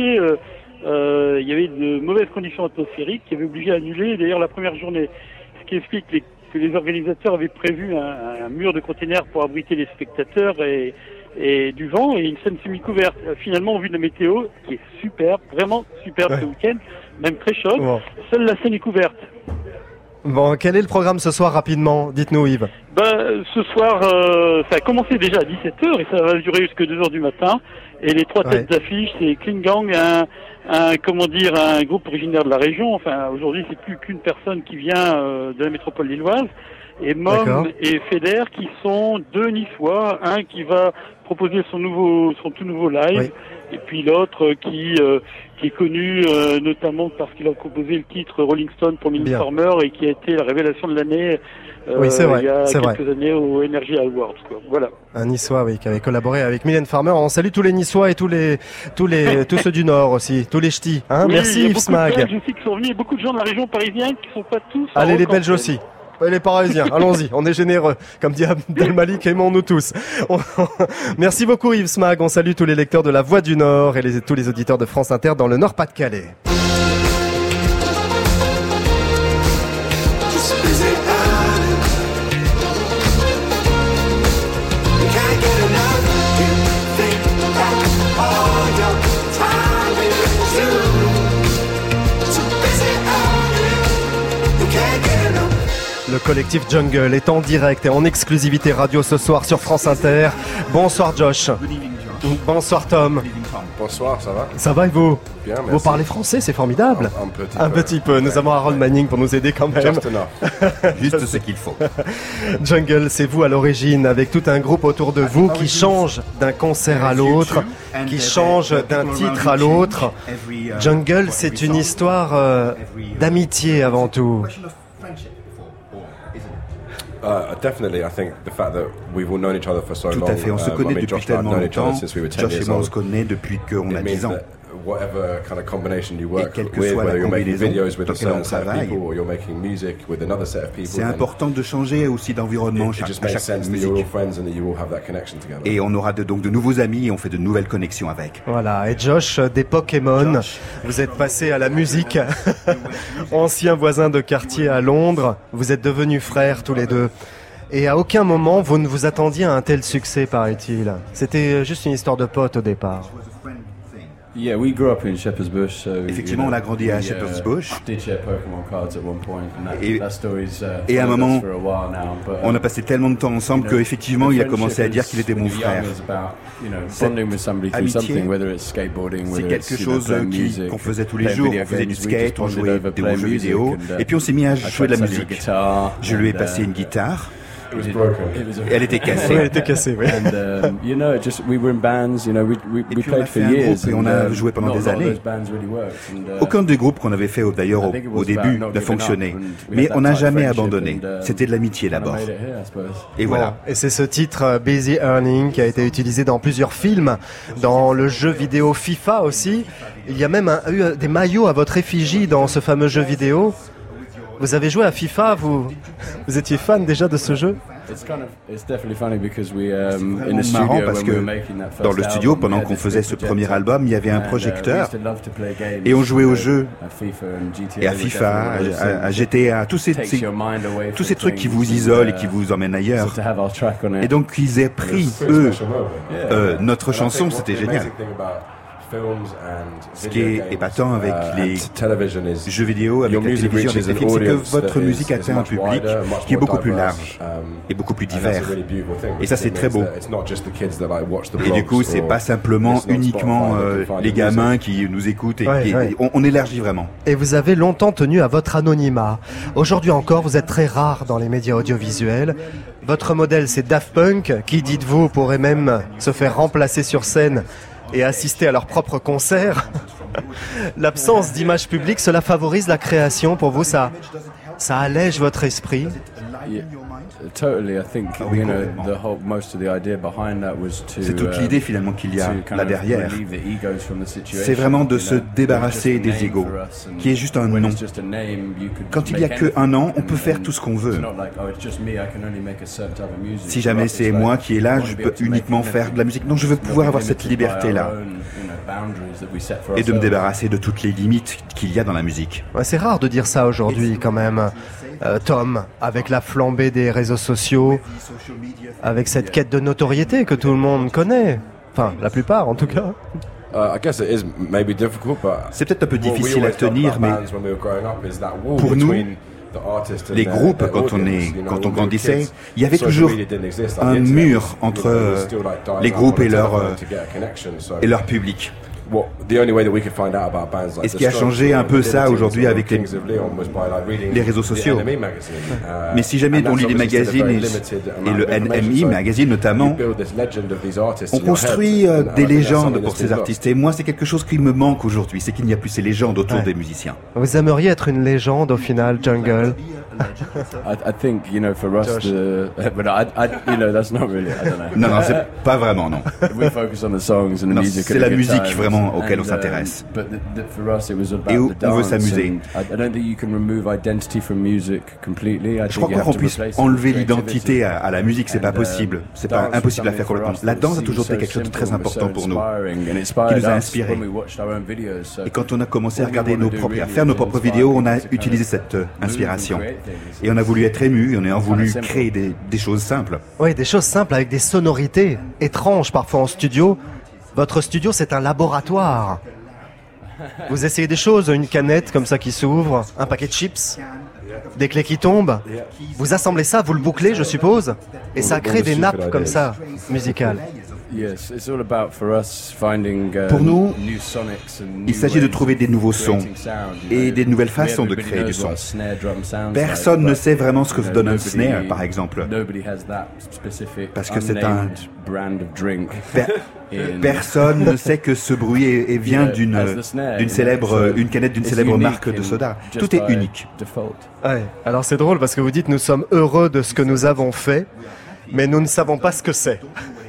Speaker 16: il y avait de mauvaises conditions atmosphériques qui avaient obligé à annuler d'ailleurs la première journée. Ce qui explique que les organisateurs avaient prévu un mur de containers pour abriter les spectateurs et du vent et une scène semi-couverte. Finalement, au vu de la météo, qui est super, vraiment superbe ce week-end, même très chaude, seule la scène est couverte.
Speaker 1: Bon, quel est le programme ce soir rapidement? Dites-nous Yves.
Speaker 16: Ce soir, ça a commencé déjà à 17h et ça va durer jusqu'à 2h du matin. Et les trois têtes d'affiche, c'est Kling Gang, un groupe originaire de la région. Enfin, aujourd'hui, c'est plus qu'une personne qui vient de la métropole lilloise. Et Mom et Feder qui sont deux Niçois, un qui va proposer son tout nouveau live, et puis l'autre qui est connu notamment parce qu'il a composé le titre Rolling Stone pour Mylène Farmer et qui a été la révélation de l'année il y a quelques années au Energy Awards. Voilà.
Speaker 1: Un Niçois, qui avait collaboré avec Mylène Farmer. On salue tous les Niçois et tous ceux du Nord aussi, tous les ch'tis. Hein. Merci Yves Smag.
Speaker 16: Je sais qu'ils sont venus, beaucoup de gens de la région parisienne qui sont pas tous.
Speaker 1: Allez, les Belges aussi. Les Parisiens, allons-y, on est généreux. Comme dit Abd al-Malik, aimons-nous tous. Merci beaucoup Yves Smag, on salue tous les lecteurs de La Voix du Nord et tous les auditeurs de France Inter dans le Nord-Pas-de-Calais. Le collectif Jungle est en direct et en exclusivité radio ce soir sur France Inter. Bonsoir Josh. Bonsoir Tom.
Speaker 17: Bonsoir, ça va?
Speaker 1: Ça va et vous?
Speaker 17: Bien, merci.
Speaker 1: Vous parlez français, c'est formidable. Un petit peu. Nous avons Harold Manning pour nous aider quand même.
Speaker 17: Juste ce qu'il faut.
Speaker 1: Jungle, c'est vous à l'origine, avec tout un groupe autour de vous qui change d'un concert à l'autre, qui change d'un titre à l'autre. Jungle, c'est une histoire d'amitié avant tout.
Speaker 17: Definitely, I think the fact that we've all known each other for so long.
Speaker 18: Tout à fait, on se connaît depuis tellement longtemps.
Speaker 17: Josh
Speaker 18: et moi, on se connaît depuis qu'on a 10 ans.
Speaker 17: Whatever kind of combination you work
Speaker 18: quelle que
Speaker 17: with,
Speaker 18: soit la
Speaker 17: whether you're making
Speaker 18: combinaison
Speaker 17: videos with a
Speaker 18: dans laquelle
Speaker 17: certain
Speaker 18: on
Speaker 17: set of
Speaker 18: travaille,
Speaker 17: people or you're making music with another set of people,
Speaker 18: c'est important de changer aussi d'environnement
Speaker 17: it just
Speaker 18: à
Speaker 17: makes
Speaker 18: chaque
Speaker 17: sense that
Speaker 18: musique.
Speaker 17: you're all friends and that you all have that connection together.
Speaker 18: Et on aura donc de nouveaux amis et on fait de nouvelles connexions avec.
Speaker 1: Voilà, et Josh, des Pokémon, vous êtes passé à la musique, ancien voisin de quartier à Londres, vous êtes devenus frères tous les deux. Et à aucun moment, vous ne vous attendiez à un tel succès, paraît-il. C'était juste une histoire de potes au départ.
Speaker 19: Yeah, we grew up in Shepherd's Bush. So,
Speaker 18: Effectivement, on a grandi à Shepherd's Bush.
Speaker 19: Did share Pokemon cards at one point, and that story's
Speaker 18: et à un moment,
Speaker 19: for a while now. But,
Speaker 18: on a passé tellement de temps ensemble qu'effectivement, il a commencé à dire qu'il était mon frère.
Speaker 19: Cette amitié,
Speaker 18: c'est quelque chose qu'on faisait tous les jours. On faisait du skate, on jouait des jeux vidéo, et puis on s'est mis à jouer de la musique. Je lui ai passé une guitare. Elle était cassée.
Speaker 1: Elle était cassée, oui.
Speaker 19: And you know, we were in bands. You know, we played for years.
Speaker 18: Et on a joué pendant des années. Aucun des groupes qu'on avait fait d'ailleurs au début n'a fonctionné, mais on n'a jamais abandonné. C'était de l'amitié d'abord. Et voilà.
Speaker 1: Et c'est ce titre Busy Earning qui a été utilisé dans plusieurs films, dans le jeu vidéo FIFA aussi. Il y a même eu des maillots à votre effigie dans ce fameux jeu vidéo. Vous avez joué à FIFA, vous étiez fan déjà de ce jeu?
Speaker 18: C'est marrant parce que dans le studio, pendant qu'on faisait ce premier album, il y avait un projecteur et on jouait aux jeux et à FIFA, à GTA, tous ces trucs qui vous isolent et qui vous emmènent ailleurs. Et donc ils aient pris, eux, notre chanson, c'était génial. Ce qui est épatant avec les jeux vidéo, avec la télévision, avec les films, c'est que votre musique atteint un public qui est beaucoup plus large et beaucoup plus divers. Et ça, c'est très beau. Et du coup, c'est pas simplement uniquement les gamins qui nous écoutent et on élargit vraiment.
Speaker 1: Et vous avez longtemps tenu à votre anonymat. Aujourd'hui encore, vous êtes très rare dans les médias audiovisuels. Votre modèle, c'est Daft Punk, qui, dites-vous, pourrait même se faire remplacer sur scène et assister à leur propre concert. L'absence d'image publique, cela favorise la création. Pour vous, ça allège votre esprit.
Speaker 18: C'est toute l'idée finalement qu'il y a là derrière. C'est vraiment de se débarrasser des égos, qui est juste un nom. Quand il n'y a qu'un nom, on peut faire tout ce qu'on veut. Si jamais c'est moi qui est là, je peux uniquement faire de la musique. Non, je veux pouvoir avoir cette liberté-là et de me débarrasser de toutes les limites qu'il y a dans la musique.
Speaker 1: Ouais, c'est rare de dire ça aujourd'hui quand même. Tom, avec la flambée des réseaux sociaux, avec cette quête de notoriété que tout le monde connaît, enfin la plupart en tout cas.
Speaker 18: C'est peut-être un peu difficile à tenir, mais pour nous, les groupes, quand on grandissait, il y avait toujours un mur entre les groupes et leur public. Et ce qui a changé un peu ça aujourd'hui avec les réseaux sociaux. Mais si jamais on lit les magazines et le NME magazine notamment, on construit des légendes pour ces artistes. Et moi, c'est quelque chose qui me manque aujourd'hui, c'est qu'il n'y a plus ces légendes autour des musiciens.
Speaker 1: Vous aimeriez être une légende au final, Jungle?
Speaker 19: I think, for us, but that's not really, I don't know.
Speaker 18: Non, c'est pas vraiment, non.
Speaker 19: We focus on the songs and the music.
Speaker 18: C'est la musique vraiment auquel on s'intéresse. Et où on veut s'amuser. Je crois pas qu'on puisse enlever l'identité à la musique, c'est pas possible. C'est pas impossible à faire complètement. La danse a toujours été quelque chose de très important pour nous, qui nous a inspirés. Et quand on a commencé à faire nos propres vidéos, on a utilisé cette inspiration. Et on a voulu être ému, on a voulu créer des choses simples.
Speaker 1: Oui, des choses simples avec des sonorités étranges parfois en studio. Votre studio, c'est un laboratoire. Vous essayez des choses, une canette comme ça qui s'ouvre, un paquet de chips, des clés qui tombent. Vous assemblez ça, vous le bouclez, je suppose, et ça crée des nappes comme ça, musicales.
Speaker 18: Pour nous, il s'agit de trouver des nouveaux sons et des nouvelles façons de créer du son. Personne ne sait vraiment ce que donne un snare, par exemple, parce que c'est un... Personne ne sait que ce bruit vient d'une canette d'une célèbre marque de soda. Tout est unique.
Speaker 1: Ouais. Alors c'est drôle parce que vous dites nous sommes heureux de ce que nous avons fait, mais nous ne savons pas ce que c'est.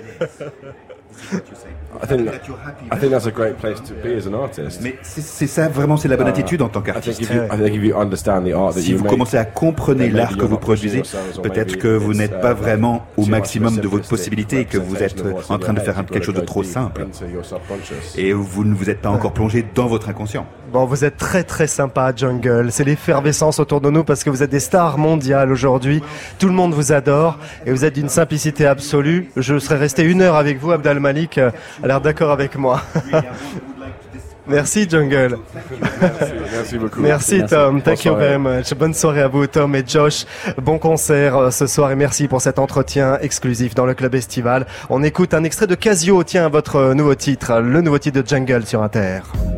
Speaker 18: Mais c'est ça vraiment, c'est la bonne attitude en tant qu'artiste. Si vous commencez à comprendre l'art que vous produisez, peut-être que vous n'êtes pas vraiment au maximum de votre possibilité et que vous êtes en train de faire quelque chose de trop simple. Et vous ne vous êtes pas encore plongé dans votre inconscient.
Speaker 1: Bon, vous êtes très très sympa, Jungle. C'est l'effervescence autour de nous parce que vous êtes des stars mondiales aujourd'hui. Tout le monde vous adore et vous êtes d'une simplicité absolue. Je serais resté 1 heure avec vous, Abdel Malik, a l'air d'accord avec moi. Merci Jungle.
Speaker 17: Merci beaucoup.
Speaker 1: Merci Tom, thank you very much. Bonne soirée à vous Tom et Josh. Bon concert ce soir et merci pour cet entretien exclusif dans le club estival. On écoute un extrait de Casio, tiens, votre nouveau titre, le nouveau titre de Jungle sur Inter.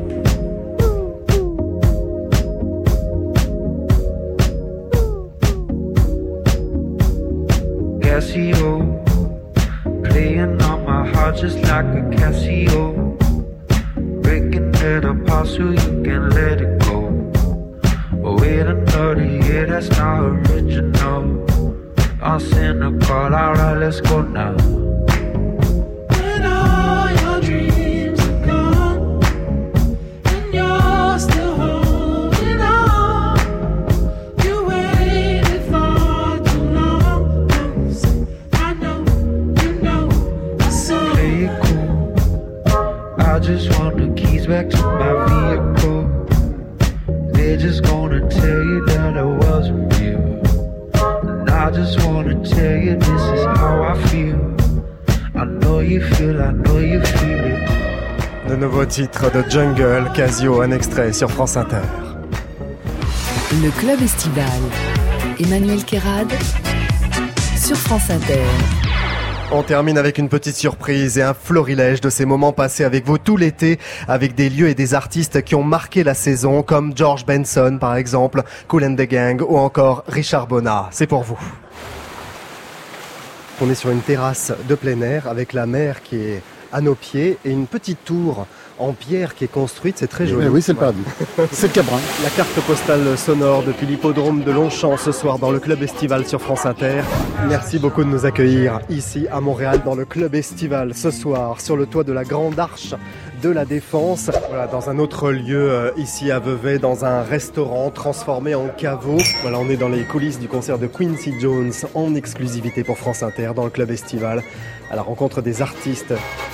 Speaker 20: Casio, playing on my heart just like a Casio. Breaking it apart so you can let it go. But wait another year, that's not original. All cynical, alright, let's go now.
Speaker 6: When all your dreams are gone and you're still holding on, you waited for too long. I know, you know, I saw.
Speaker 20: Play it cool. I just want the keys back to my vehicle. They're just gonna tell you that I wasn't real. And I just wanna tell you this is how I feel. I know you feel it.
Speaker 1: Le nouveau titre de Jungle, Casio, un extrait sur France Inter.
Speaker 2: Le club estival. Emmanuel Kérad sur France Inter.
Speaker 1: On termine avec une petite surprise et un florilège de ces moments passés avec vous tout l'été, avec des lieux et des artistes qui ont marqué la saison, comme George Benson par exemple, Kool and the Gang ou encore Richard Bonnat. C'est pour vous. On est sur une terrasse de plein air avec la mer qui est à nos pieds et une petite tour en pierre qui est construite, c'est très joli.
Speaker 21: Oui, c'est le paradis. C'est le Cabrin.
Speaker 1: La carte postale sonore depuis l'hippodrome de Longchamp ce soir dans le club estival sur France Inter. Merci beaucoup de nous accueillir ici à Montréal dans le club estival ce soir sur le toit de la Grande Arche de la Défense. Voilà, dans un autre lieu ici à Vevey, dans un restaurant transformé en caveau. Voilà, on est dans les coulisses du concert de Quincy Jones en exclusivité pour France Inter dans le club estival à la rencontre des artistes.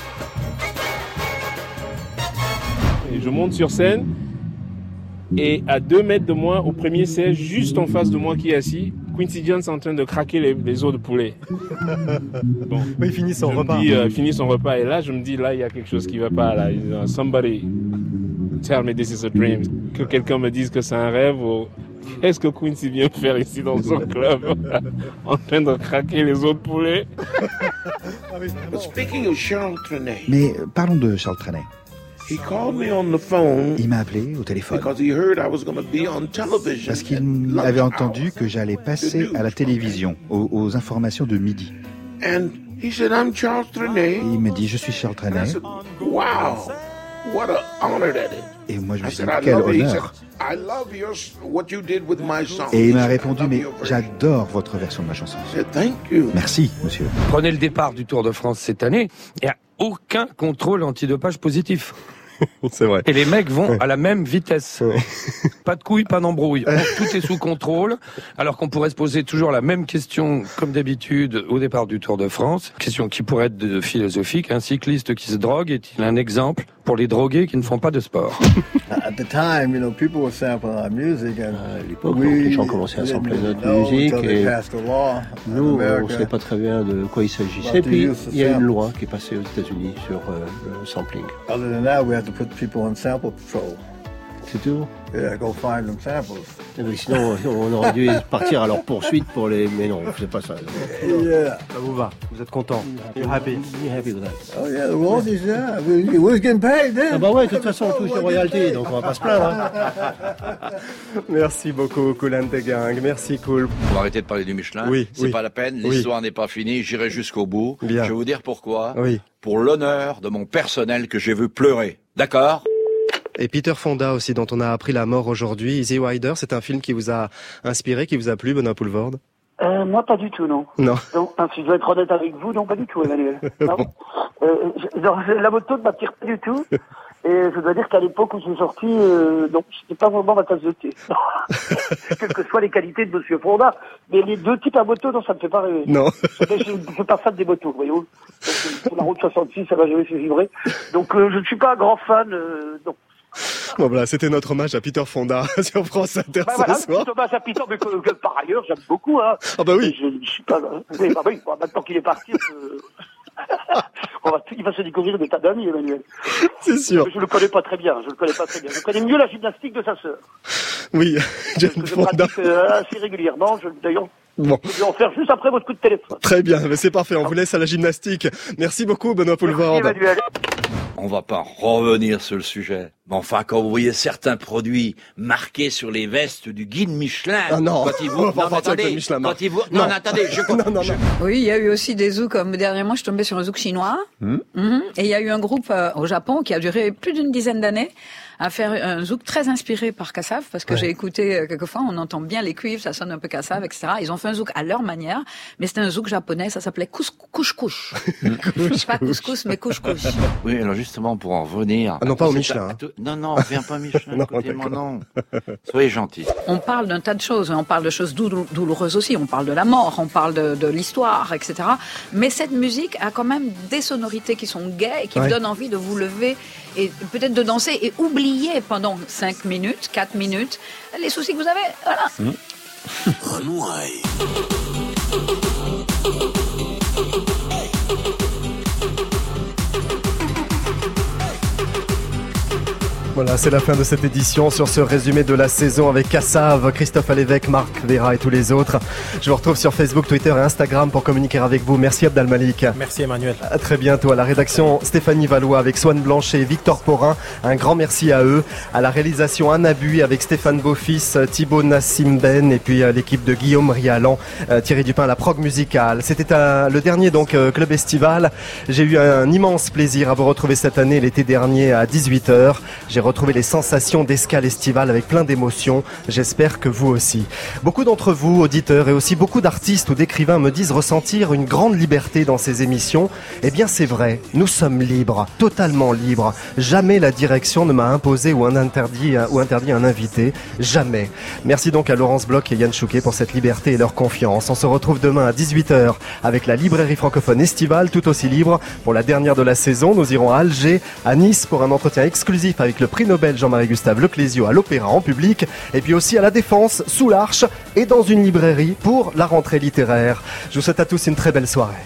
Speaker 22: Et je monte sur scène et à 2 mètres de moi, au premier siège, juste en face de moi qui est assis, Quincy Jones est en train de craquer les os de poulet. Bon,
Speaker 1: oui, il finit son repas.
Speaker 22: Il finit son repas et là je me dis, là il y a quelque chose qui va pas. Là. Somebody tell me this is a dream. Que quelqu'un me dise que c'est un rêve ou qu'est-ce que Quincy vient faire ici dans son club en train de craquer les os de poulet.
Speaker 21: Speaking of Charles Trenet. Mais parlons de Charles Trenet.
Speaker 20: He called me on the phone
Speaker 21: Il m'a appelé au téléphone
Speaker 20: because he heard I was going to be on television.
Speaker 21: parce qu'il avait entendu que j'allais passer à la télévision, aux informations de midi.
Speaker 20: And he said, I'm Charles Trenet.
Speaker 21: Et il me dit, je suis Charles
Speaker 20: And I
Speaker 21: Trenet.
Speaker 20: said, wow, what an honor that is.
Speaker 21: Et moi je me
Speaker 20: I
Speaker 21: suis
Speaker 20: said,
Speaker 21: dit,
Speaker 20: I
Speaker 21: quel
Speaker 20: love it. He said,
Speaker 21: honneur.
Speaker 20: I love what you did with my song.
Speaker 21: Et il m'a
Speaker 20: He said,
Speaker 21: répondu,
Speaker 20: I love
Speaker 21: mais
Speaker 20: your version.
Speaker 21: j'adore votre version de ma chanson.
Speaker 20: I said, thank you.
Speaker 21: Merci, monsieur.
Speaker 23: Prenez le départ du Tour de France cette année, il n'y a aucun contrôle antidopage positif.
Speaker 1: C'est vrai.
Speaker 23: Et les mecs vont à la même vitesse. Pas de couilles, pas d'embrouille. Tout est sous contrôle, alors qu'on pourrait se poser toujours la même question, comme d'habitude, au départ du Tour de France. Question qui pourrait être philosophique. Un cycliste qui se drogue est-il un exemple pour les drogués qui ne font pas de sport?
Speaker 24: At the time, people were sampling our music, and
Speaker 25: à l'époque, les gens commençaient à sampler notre musique et nous, on ne savait pas très bien de quoi il s'agissait. Puis il y a une loi qui est passée aux États-Unis sur le sampling.
Speaker 24: Other than that, we had to put people on sample patrol.
Speaker 25: C'est tout.
Speaker 24: Yeah, go find them samples.
Speaker 25: Mais sinon, on aurait dû partir à leur poursuite pour les. Mais non, c'est pas ça.
Speaker 24: Yeah.
Speaker 1: Ça vous va? Vous êtes content? You're happy?
Speaker 25: You're happy with that.
Speaker 24: Oh yeah, the royalties, yeah. We was getting paid then.
Speaker 25: Ah bah ouais, de toute façon, on touche les royalties, donc on va pas se plaindre. Hein.
Speaker 1: Merci beaucoup, Kool and the Gang. Merci, Kool.
Speaker 26: On va arrêter de parler du Michelin.
Speaker 1: Oui,
Speaker 26: c'est
Speaker 1: oui.
Speaker 26: pas la peine.
Speaker 1: Oui.
Speaker 26: L'histoire n'est pas finie. J'irai jusqu'au bout.
Speaker 1: Bien.
Speaker 26: Je vais vous dire pourquoi.
Speaker 1: Oui.
Speaker 26: Pour l'honneur de mon personnel que j'ai vu pleurer. D'accord?
Speaker 1: Et Peter Fonda aussi, dont on a appris la mort aujourd'hui. Easy Rider, c'est un film qui vous a inspiré, qui vous a plu, Benoît Poulvorde?
Speaker 27: Moi, pas du tout, non.
Speaker 1: Non.
Speaker 27: Donc, si je dois être honnête avec vous, non, pas du tout, Emmanuel. Non. La moto ne m'attire pas du tout. Et je dois dire qu'à l'époque où c'est sorti, donc c'était pas vraiment ma tasse de thé. Quelles que soient les qualités de Monsieur Fonda. Mais les deux types à moto, non, ça me fait pas rêver.
Speaker 1: Non.
Speaker 27: Je ne fais pas fan des motos, voyez-vous. Sur la route 66, ça m'a jamais fait vibrer. Donc, je ne suis pas un grand fan, non.
Speaker 1: Bon voilà, c'était notre hommage à Peter Fonda sur France Inter
Speaker 27: Voilà,
Speaker 1: ce soir.
Speaker 27: hommage à Peter, mais que par ailleurs, j'aime beaucoup, hein.
Speaker 1: Ah bah oui.
Speaker 27: Je suis pas, oui, bah oui, bon, maintenant qu'il est parti, on il va se découvrir des tas d'amis, Emmanuel.
Speaker 1: C'est sûr.
Speaker 27: Je le connais pas très bien. Je connais mieux la gymnastique de sa sœur.
Speaker 1: Oui, Jane
Speaker 27: Je
Speaker 1: Fonda.
Speaker 27: pratique assez régulièrement. D'ailleurs,
Speaker 1: Bon.
Speaker 27: je vais en faire juste après votre coup de téléphone.
Speaker 1: Très bien, mais c'est parfait, on vous laisse à la gymnastique. Merci beaucoup, Benoît Poulvord.
Speaker 26: On va pas revenir sur le sujet. Mais enfin, quand vous voyez certains produits marqués sur les vestes du guide Michelin,
Speaker 1: Ah non,
Speaker 26: quand ils vous...
Speaker 1: on va pas
Speaker 26: non, mais
Speaker 1: partir avec le
Speaker 26: attendez,
Speaker 1: Michelin,
Speaker 26: quand
Speaker 1: Marc.
Speaker 26: ils vous... non, attendez,
Speaker 3: Oui, il y a eu aussi des zouks, comme dernièrement, je suis tombée sur un zouk chinois. Et il y a eu un groupe au Japon qui a duré plus d'une dizaine d'années à faire un zouk très inspiré par Kassav, parce que j'ai écouté quelquefois, on entend bien les cuivres, ça sonne un peu Kassav, etc. Ils ont fait un zouk à leur manière, mais c'était un zouk japonais, ça s'appelait couche-couche. Pas couscous, mais couche-couche.
Speaker 26: Oui, alors justement, pour en revenir...
Speaker 1: Ah non, pas au Michelin.
Speaker 26: Non, viens pas Michelin,
Speaker 1: Non,
Speaker 26: écoutez-moi, non. Soyez gentils.
Speaker 3: On parle d'un tas de choses, on parle de choses douloureuses aussi, on parle de la mort, on parle de l'histoire, etc. Mais cette musique a quand même des sonorités qui sont gaies et qui vous donnent envie de vous lever et peut-être de danser et oublier pendant 5 minutes, 4 minutes, les soucis que vous avez. Voilà.
Speaker 1: Voilà, c'est la fin de cette édition sur ce résumé de la saison avec Kassav, Christophe Alévèque, Marc Vera et tous les autres. Je vous retrouve sur Facebook, Twitter et Instagram pour communiquer avec vous. Merci Abdel Malik.
Speaker 5: Merci Emmanuel.
Speaker 1: À très bientôt. À la rédaction, Stéphanie Valois avec Swan Blanchet et Victor Porin. Un grand merci à eux. À la réalisation, Anna Bui avec Stéphane Beaufils, Thibaut Nassim Ben et puis l'équipe de Guillaume Rialan, Thierry Dupin à la prog musicale. C'était le dernier donc Club Estival. J'ai eu un immense plaisir à vous retrouver cette année, l'été dernier à 18h. J'ai retrouvé les sensations d'escale estivale avec plein d'émotions. J'espère que vous aussi. Beaucoup d'entre vous, auditeurs, et aussi beaucoup d'artistes ou d'écrivains me disent ressentir une grande liberté dans ces émissions. Eh bien, c'est vrai. Nous sommes libres, totalement libres. Jamais la direction ne m'a imposé ou interdit un invité. Jamais. Merci donc à Laurence Bloch et Yann Chouquet pour cette liberté et leur confiance. On se retrouve demain à 18h avec la librairie francophone estivale, tout aussi libre. Pour la dernière de la saison, nous irons à Alger, à Nice pour un entretien exclusif avec le prix Nobel Jean-Marie Gustave Leclésio à l'Opéra en public, et puis aussi à la Défense, sous l'Arche et dans une librairie pour la rentrée littéraire. Je vous souhaite à tous une très belle soirée.